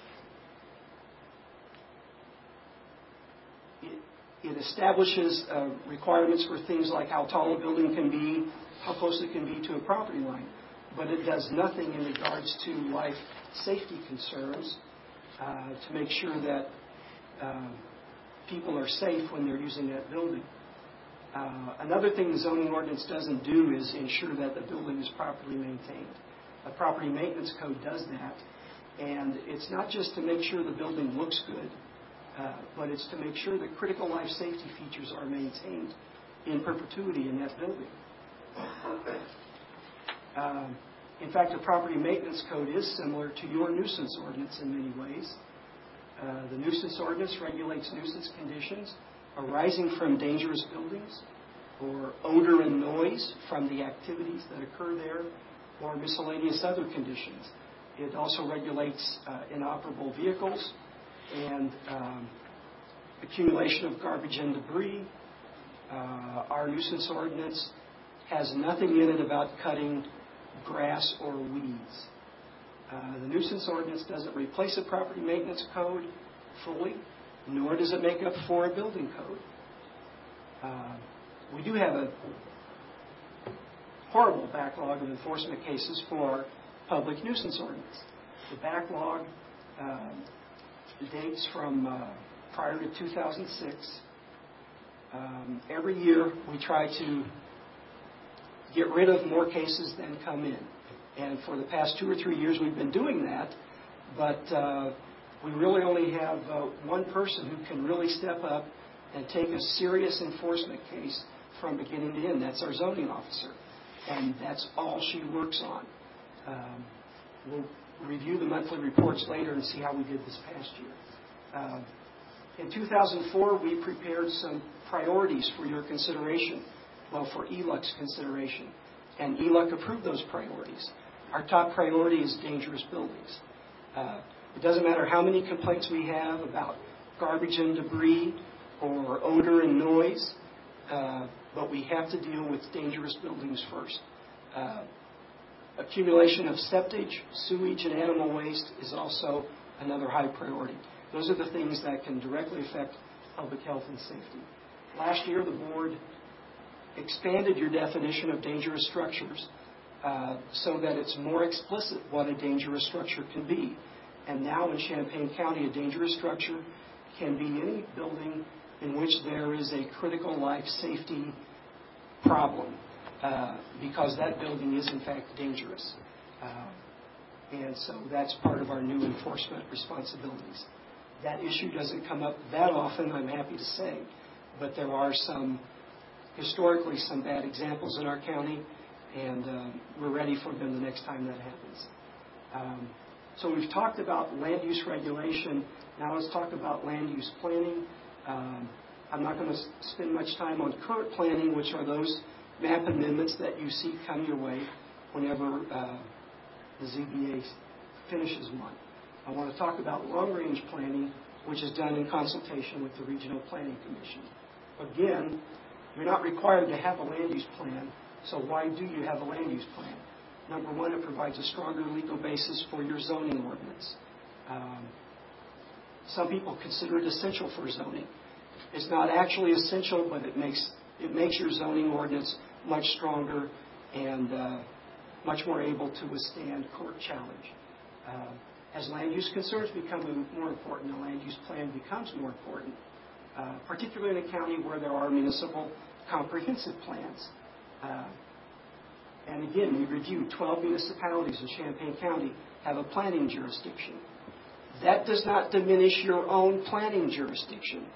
[SPEAKER 16] it, it establishes uh, requirements for things like how tall a building can be, how close it can be to a property line. But it does nothing in regards to life safety concerns uh, to make sure that uh, people are safe when they're using that building. Uh, another thing the zoning ordinance doesn't do is ensure that the building is properly maintained. The property maintenance code does that, and it's not just to make sure the building looks good, uh, but it's to make sure that critical life safety features are maintained in perpetuity in that building. Um, in fact, the property maintenance code is similar to your nuisance ordinance in many ways. Uh, the nuisance ordinance regulates nuisance conditions arising from dangerous buildings or odor and noise from the activities that occur there or miscellaneous other conditions. It also regulates uh, inoperable vehicles and um, accumulation of garbage and debris. Uh, our nuisance ordinance has nothing in it about cutting grass or weeds. Uh, the nuisance ordinance doesn't replace a property maintenance code fully, nor does it make up for a building code. Uh, we do have a horrible backlog of enforcement cases for public nuisance ordinance. The backlog uh, dates from uh, prior to two thousand six. Um, every year we try to get rid of more cases than come in. And for the past two or three years we've been doing that, but uh, we really only have uh, one person who can really step up and take a serious enforcement case from beginning to end. That's our zoning officer. And that's all she works on. Um, we'll review the monthly reports later and see how we did this past year. Uh, in two thousand four, we prepared some priorities for your consideration, well, for E L U C's consideration. And E L U C approved those priorities. Our top priority is dangerous buildings. Uh, it doesn't matter how many complaints we have about garbage and debris or odor and noise, uh, but we have to deal with dangerous buildings first. Uh, accumulation of septic, sewage, and animal waste is also another high priority. Those are the things that can directly affect public health and safety. Last year, the board expanded your definition of dangerous structures uh, so that it's more explicit what a dangerous structure can be. And now in Champaign County, a dangerous structure can be any building in which there is a critical life safety problem uh, because that building is in fact dangerous. Uh, and so that's part of our new enforcement responsibilities. That issue doesn't come up that often, I'm happy to say, but there are some, historically, some bad examples in our county, and uh, we're ready for them the next time that happens. Um, so we've talked about land use regulation. Now let's talk about land use planning. Um, I'm not going to spend much time on current planning, which are those map amendments that you see come your way whenever uh, the Z B A finishes one. I want to talk about long-range planning, which is done in consultation with the Regional Planning Commission. Again, you're not required to have a land use plan, so why do you have a land use plan? Number one, it provides a stronger legal basis for your zoning ordinance. Um, some people consider it essential for zoning. It's not actually essential, but it makes it makes your zoning ordinance much stronger and uh, much more able to withstand court challenge. Uh, as land use concerns become more important, the land use plan becomes more important, uh, particularly in a county where there are municipal comprehensive plans. Uh, and again, we reviewed twelve municipalities in Champaign County have a planning jurisdiction. That does not diminish your own planning jurisdiction.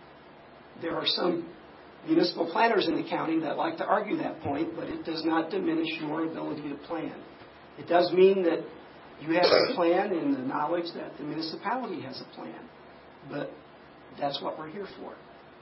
[SPEAKER 16] There are some municipal planners in the county that like to argue that point, but it does not diminish your ability to plan. It does mean that you have a plan in the knowledge that the municipality has a plan, but that's what we're here for.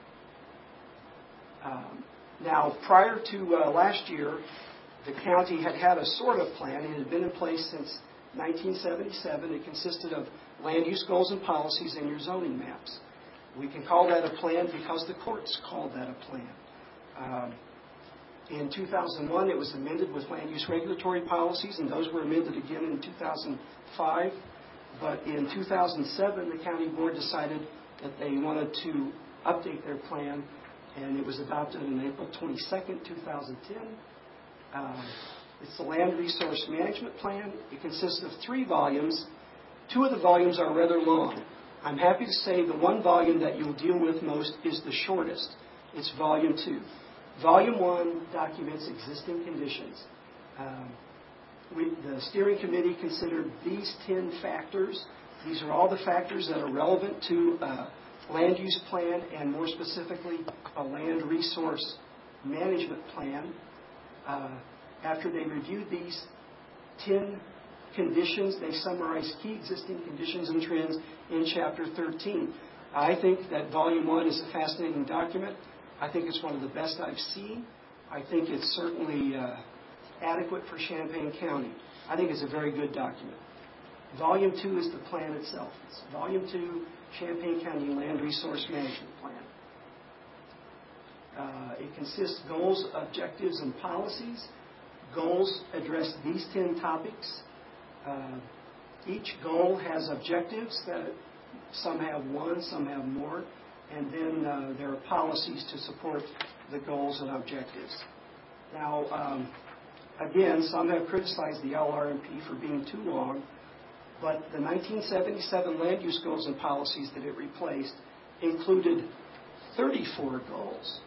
[SPEAKER 16] Um, now, prior to uh, last year, the county had had a sort of plan. It had been in place since nineteen seventy-seven. It consisted of land use goals and policies and your zoning maps. We can call that a plan because the courts called that a plan. Um, in two thousand one, it was amended with land use regulatory policies, and those were amended again in two thousand five. But in two thousand seven, the county board decided that they wanted to update their plan, and it was adopted on April twenty-second, two thousand ten. Um, it's the Land Resource Management Plan. It consists of three volumes, Two of the volumes are rather long. I'm happy to say the one volume that you'll deal with most is the shortest. It's Volume two. Volume one documents existing conditions. Um, we, the steering committee considered these ten factors. These are all the factors that are relevant to uh, land use plan, and more specifically, a land resource management plan. Uh, after they reviewed these ten conditions, they summarized key existing conditions and trends in Chapter thirteen. I think that Volume one is a fascinating document. I think it's one of the best I've seen. I think it's certainly uh, adequate for Champaign County. I think it's a very good document. Volume two is the plan itself. It's Volume two, Champaign County Land Resource Management Plan. Uh, it consists of goals, objectives, and policies. Goals address these ten topics. Uh, each goal has objectives that some have one, some have more, and then uh, there are policies to support the goals and objectives. Now, um, again, some have criticized the L R M P for being too long, but the nineteen seventy-seven land use goals and policies that it replaced included thirty-four goals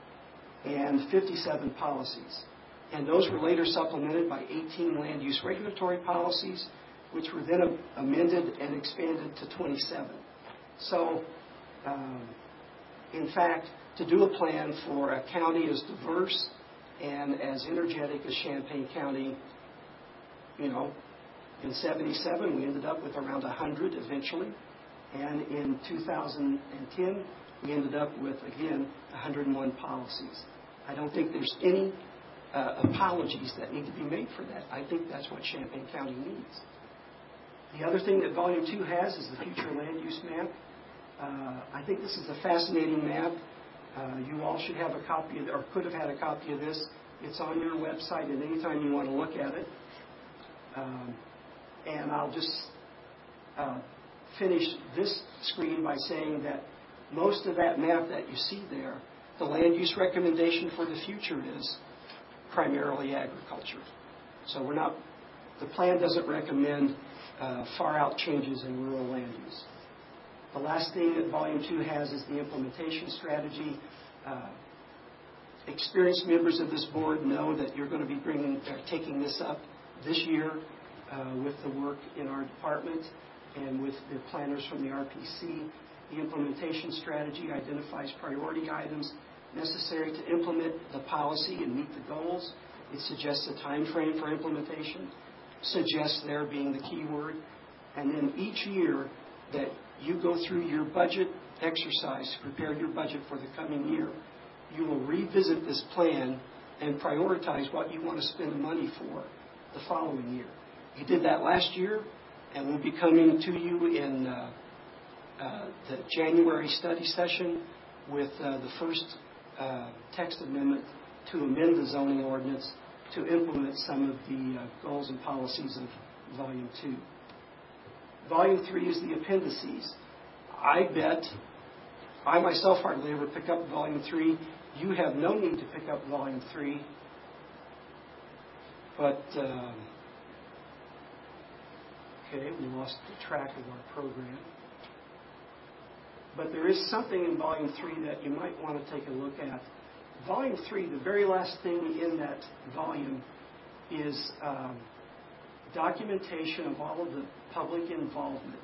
[SPEAKER 16] and fifty-seven policies. And those were later supplemented by eighteen land use regulatory policies, which were then amended and expanded to twenty-seven. So, um, in fact, to do a plan for a county as diverse and as energetic as Champaign County, you know, in seventy-seven we ended up with around one hundred eventually, and in two thousand ten we ended up with, again, one hundred one policies. I don't think there's any uh, apologies that need to be made for that. I think that's what Champaign County needs. The other thing that Volume two has is the future land use map. Uh, I think this is a fascinating map. Uh, you all should have a copy of, or could have had a copy of this. It's on your website, and anytime you want to look at it. Um, and I'll just uh, finish this screen by saying that most of that map that you see there, the land use recommendation for the future is primarily agriculture. So we're not, the plan doesn't recommend uh, far out changes in rural land use. The last thing that Volume two has is the implementation strategy. Uh, experienced members of this board know that you're going to be bringing, uh, taking this up this year uh, with the work in our department and with the planners from the R P C. The implementation strategy identifies priority items necessary to implement the policy and meet the goals. It suggests a time frame for implementation, suggests there being the key word, and then each year that you go through your budget exercise to prepare your budget for the coming year, you will revisit this plan and prioritize what you want to spend the money for the following year. You did that last year, and we'll be coming to you in uh, uh, the January study session with uh, the first uh, text amendment to amend the zoning ordinance to implement some of the uh, goals and policies of Volume two. Volume three is the appendices. I bet I myself hardly ever pick up Volume three. You have no need to pick up Volume three. But, um, okay, we lost the track of our program. But there is something in Volume three that you might want to take a look at. Volume three, the very last thing in that volume is um, documentation of all of the public involvement.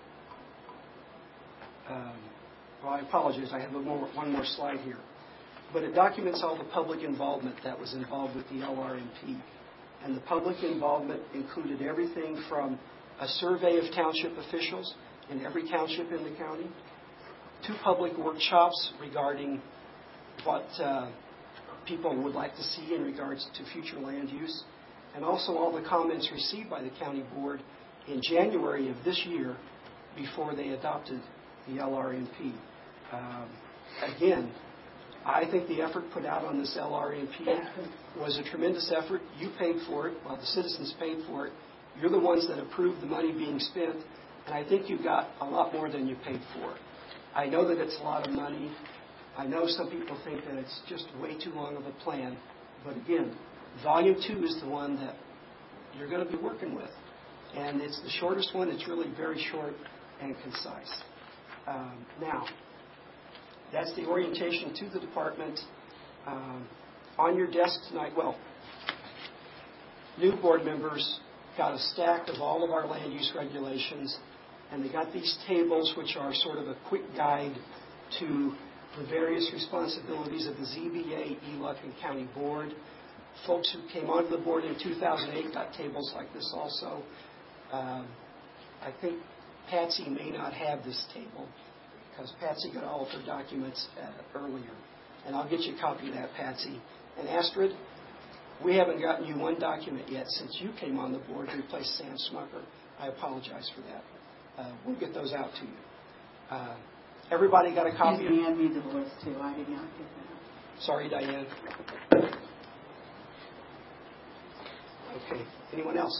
[SPEAKER 16] Um, well, I apologize, I have a more, one more slide here. But it documents all the public involvement that was involved with the L R M P. And the public involvement included everything from a survey of township officials in every township in the county, to public workshops regarding what uh, people would like to see in regards to future land use, and also all the comments received by the county board in January of this year before they adopted the L R M P. Um, again, I think the effort put out on this L R M P was a tremendous effort. You paid for it, well, the citizens paid for it. You're the ones that approved the money being spent, and I think you got a lot more than you paid for. I know that it's a lot of money. I know some people think that it's just way too long of a plan. But again, Volume two is the one that you're going to be working with. And it's the shortest one. It's really very short and concise. Um, now, that's the orientation to the department. Um, on your desk tonight, well, new board members got a stack of all of our land use regulations, and they got these tables, which are sort of a quick guide to the various responsibilities of the Z B A, E L U C, and County Board. Folks who came onto the board in two thousand eight got tables like this also. Um, I think Patsy may not have this table because Patsy got all of her documents uh, earlier. And I'll get you a copy of that, Patsy. And Astrid, we haven't gotten you one document yet since you came on the board to replace Sam Smucker. I apologize for that. Uh, we'll get those out to you. Uh, everybody got a copy?
[SPEAKER 1] Excuse me, I need the list too. I did not get that.
[SPEAKER 16] Sorry, Diane. Okay. Anyone else?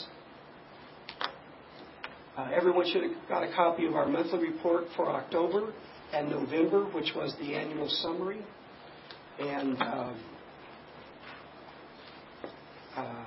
[SPEAKER 16] Uh, everyone should have got a copy of our monthly report for October and November, which was the annual summary. And um, uh,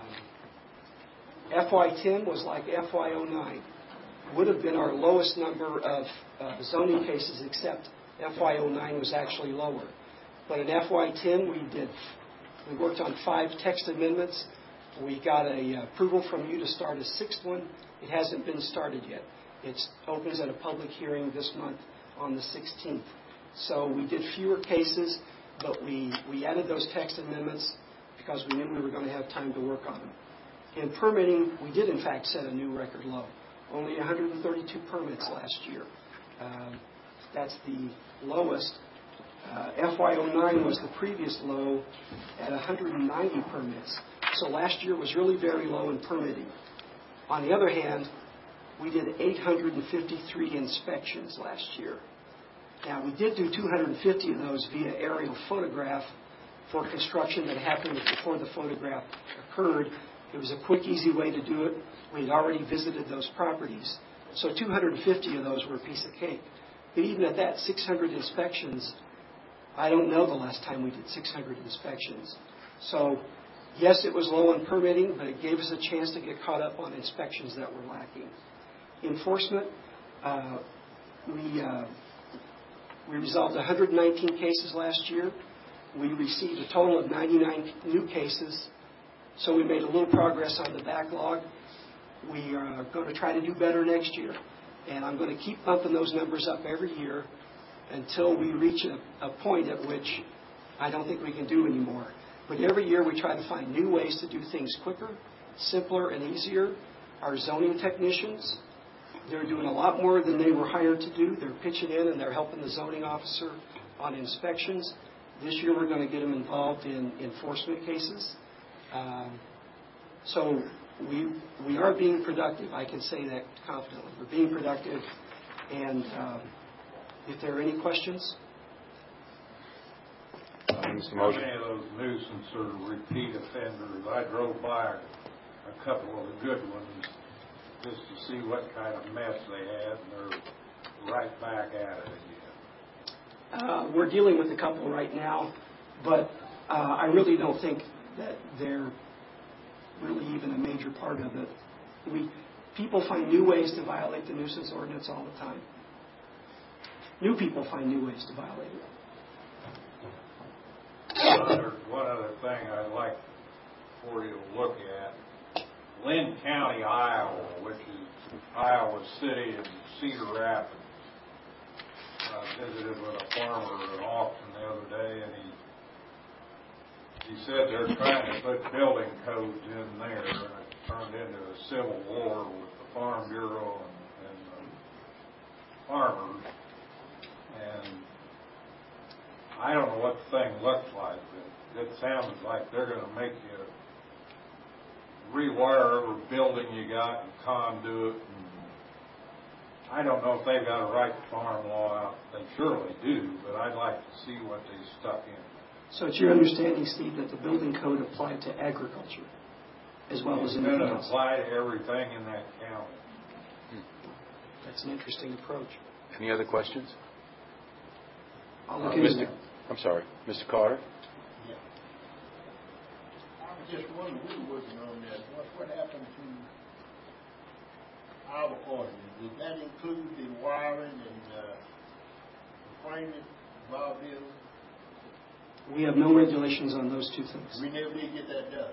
[SPEAKER 16] F Y ten was like F Y oh nine. Would have been our lowest number of uh, zoning cases, except F Y oh nine was actually lower. But in F Y ten, we did we worked on five text amendments. We got a uh, approval from you to start a sixth one. It hasn't been started yet. It opens at a public hearing this month on the sixteenth. So we did fewer cases, but we, we added those text amendments because we knew we were going to have time to work on them. In permitting, we did in fact set a new record low. Only one hundred thirty-two permits last year. Um, that's the lowest. Uh, F Y oh nine was the previous low at one hundred ninety permits. So last year was really very low in permitting. On the other hand, we did eight hundred fifty-three inspections last year. Now, we did do two hundred fifty of those via aerial photograph for construction that happened before the photograph occurred. It was a quick, easy way to do it. We had already visited those properties. So two hundred fifty of those were a piece of cake. But even at that, six hundred inspections, I don't know the last time we did six hundred inspections. So, yes, it was low on permitting, but it gave us a chance to get caught up on inspections that were lacking. Enforcement, uh, we, uh, we resolved one hundred nineteen cases last year. We received a total of ninety-nine new cases, so we made a little progress on the backlog. We are going to try to do better next year, and I'm going to keep bumping those numbers up every year until we reach a, a point at which I don't think we can do anymore. But every year we try to find new ways to do things quicker, simpler, and easier. Our zoning technicians, they're doing a lot more than they were hired to do. They're pitching in and they're helping the zoning officer on inspections. This year we're going to get them involved in enforcement cases. Um, so we we are being productive. I can say that confidently. We're being productive. And um, if there are any questions?
[SPEAKER 10] How many of those nuisance or repeat offenders? I drove by a couple of the good ones just to see what kind of mess they had, and they're right back at it again.
[SPEAKER 16] Uh, we're dealing with a couple right now, but uh, I really don't think that they're really even a major part of it. We people find new ways to violate the nuisance ordinance all the time. New people find new ways to violate it.
[SPEAKER 10] One other, one other thing I'd like for you to look at, Lynn County, Iowa, which is Iowa City and Cedar Rapids. I visited with a farmer at an auction the other day, and he he said they're trying to put building codes in there, and it turned into a civil war with the Farm Bureau and, and the farmers. And I don't know what the thing looks like, but it sounds like they're going to make you rewire every building you got and conduit. And I don't know if they've got a right to farm law out. They surely do, but I'd like to see what they stuck in.
[SPEAKER 16] So it's your understanding, Steve, that the building code applied to agriculture as well as anything else?
[SPEAKER 10] It's going to apply to everything in that county.
[SPEAKER 16] That's an interesting approach.
[SPEAKER 20] Any other questions?
[SPEAKER 16] I'll look
[SPEAKER 20] Uh,
[SPEAKER 16] into
[SPEAKER 20] Mister
[SPEAKER 16] that.
[SPEAKER 20] I'm sorry, Mister Carter?
[SPEAKER 6] Yeah. I was just wondering, we were working on that. What, what happened to our ordinance, does that include the wiring and uh, the framing of our building?
[SPEAKER 16] We have no regulations on those two things.
[SPEAKER 6] We never did get that done.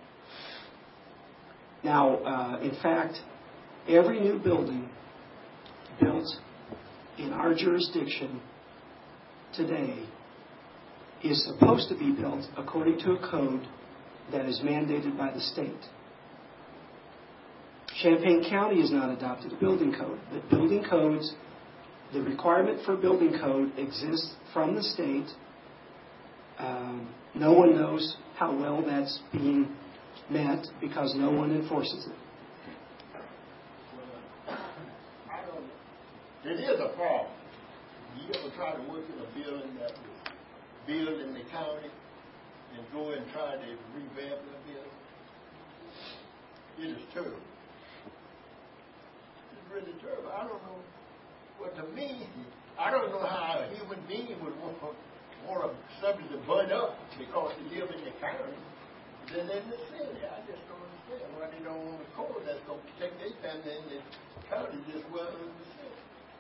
[SPEAKER 16] Now, uh, in fact, every new building built in our jurisdiction today is supposed to be built according to a code that is mandated by the state. Champaign County has not adopted a building code. The building codes, the requirement for building code exists from the state. Um, no one knows how well that's being met because no one enforces it.
[SPEAKER 6] Well, I don't know. It is a problem. You ever try to work in a building that was built in the county and go and try to revamp the building? It is terrible. It's really terrible. I don't know. Well, to me, I don't know how a human being would want, want a subject to bud up because they live in the county than in the city. I just don't understand why they don't want a code that's going to protect their family in the county just well as the city.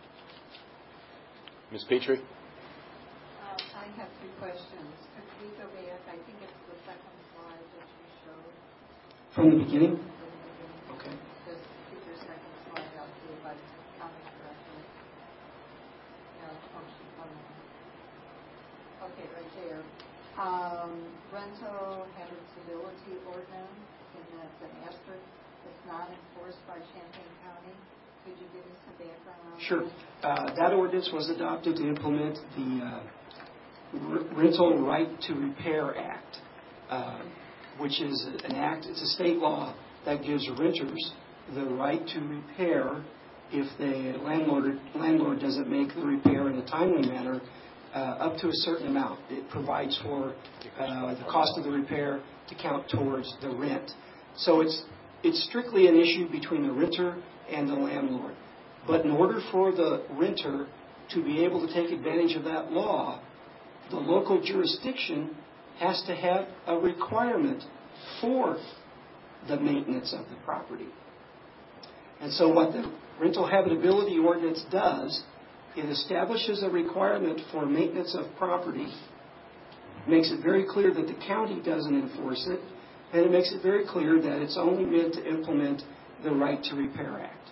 [SPEAKER 7] Miz Petrie?
[SPEAKER 5] Uh, I have two questions. Could we go back? I think it's the second slide that you showed.
[SPEAKER 16] From the beginning? Okay.
[SPEAKER 5] Just keep your second slide up to if I'm counting correctly. Yeah, function one. Okay, right there. Um, rental habitability ordinance, and that's an asterisk. It's not enforced by Champaign County. Could you give me some background on that?
[SPEAKER 16] Sure. Uh, that ordinance was adopted to implement the uh, R- Rental Right to Repair Act, uh, which is an act, it's a state law that gives renters the right to repair if the landlord, landlord doesn't make the repair in a timely manner uh, up to a certain amount. It provides for uh, the cost of the repair to count towards the rent. So it's it's strictly an issue between the renter and the landlord. But in order for the renter to be able to take advantage of that law, the local jurisdiction has to have a requirement for the maintenance of the property. And so what the rental habitability ordinance does, it establishes a requirement for maintenance of property, makes it very clear that the county doesn't enforce it, and it makes it very clear that it's only meant to implement the Right to Repair Act.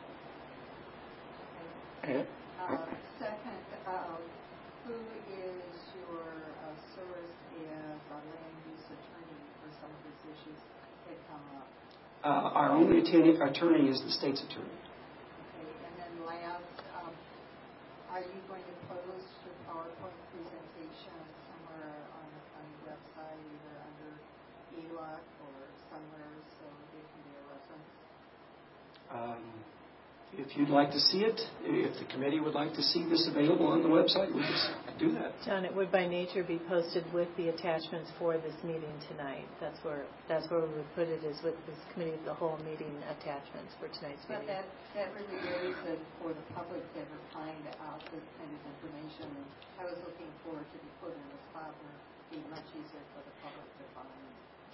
[SPEAKER 5] Okay. Uh, second, uh, who is your uh, source as a land use attorney for some of these issues that come up?
[SPEAKER 16] Uh, our only attorney, attorney is the state's attorney.
[SPEAKER 5] Okay, and then last, um, are you going to post your PowerPoint presentation somewhere on the county website, either under E L O C or somewhere, so it can be a reference?
[SPEAKER 16] Um, if you'd like to see it, if the committee would like to see this available on the website, we can do that.
[SPEAKER 2] John, it would by nature be posted with the attachments for this meeting tonight. That's where that's where we would put it, is with this committee of the whole meeting attachments for tonight's
[SPEAKER 5] But
[SPEAKER 2] meeting.
[SPEAKER 5] that, that really varies it for the public to ever find out this kind of information. And I was looking forward to be put in a spot where it'd be much easier for the public to find.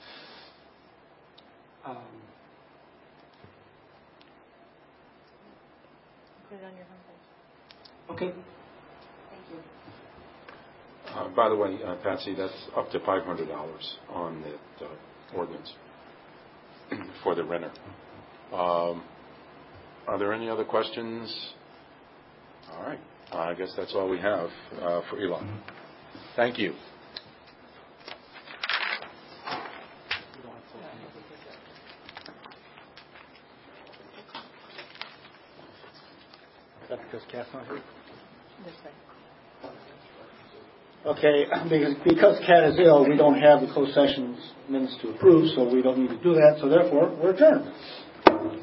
[SPEAKER 16] Um,
[SPEAKER 2] Put it on your homepage.
[SPEAKER 16] Okay.
[SPEAKER 5] Thank you.
[SPEAKER 20] Uh, by the way, uh, Patsy, that's up to five hundred dollars on the uh, ordinance for the renter. Um, are there any other questions? All right. Uh, I guess that's all we have uh, for Elon. Thank you.
[SPEAKER 19] Is that because Kat's not here?
[SPEAKER 2] This way.
[SPEAKER 19] Okay, because, because Kat is ill, we don't have the closed sessions minutes to approve, so we don't need to do that. So therefore, we're adjourned.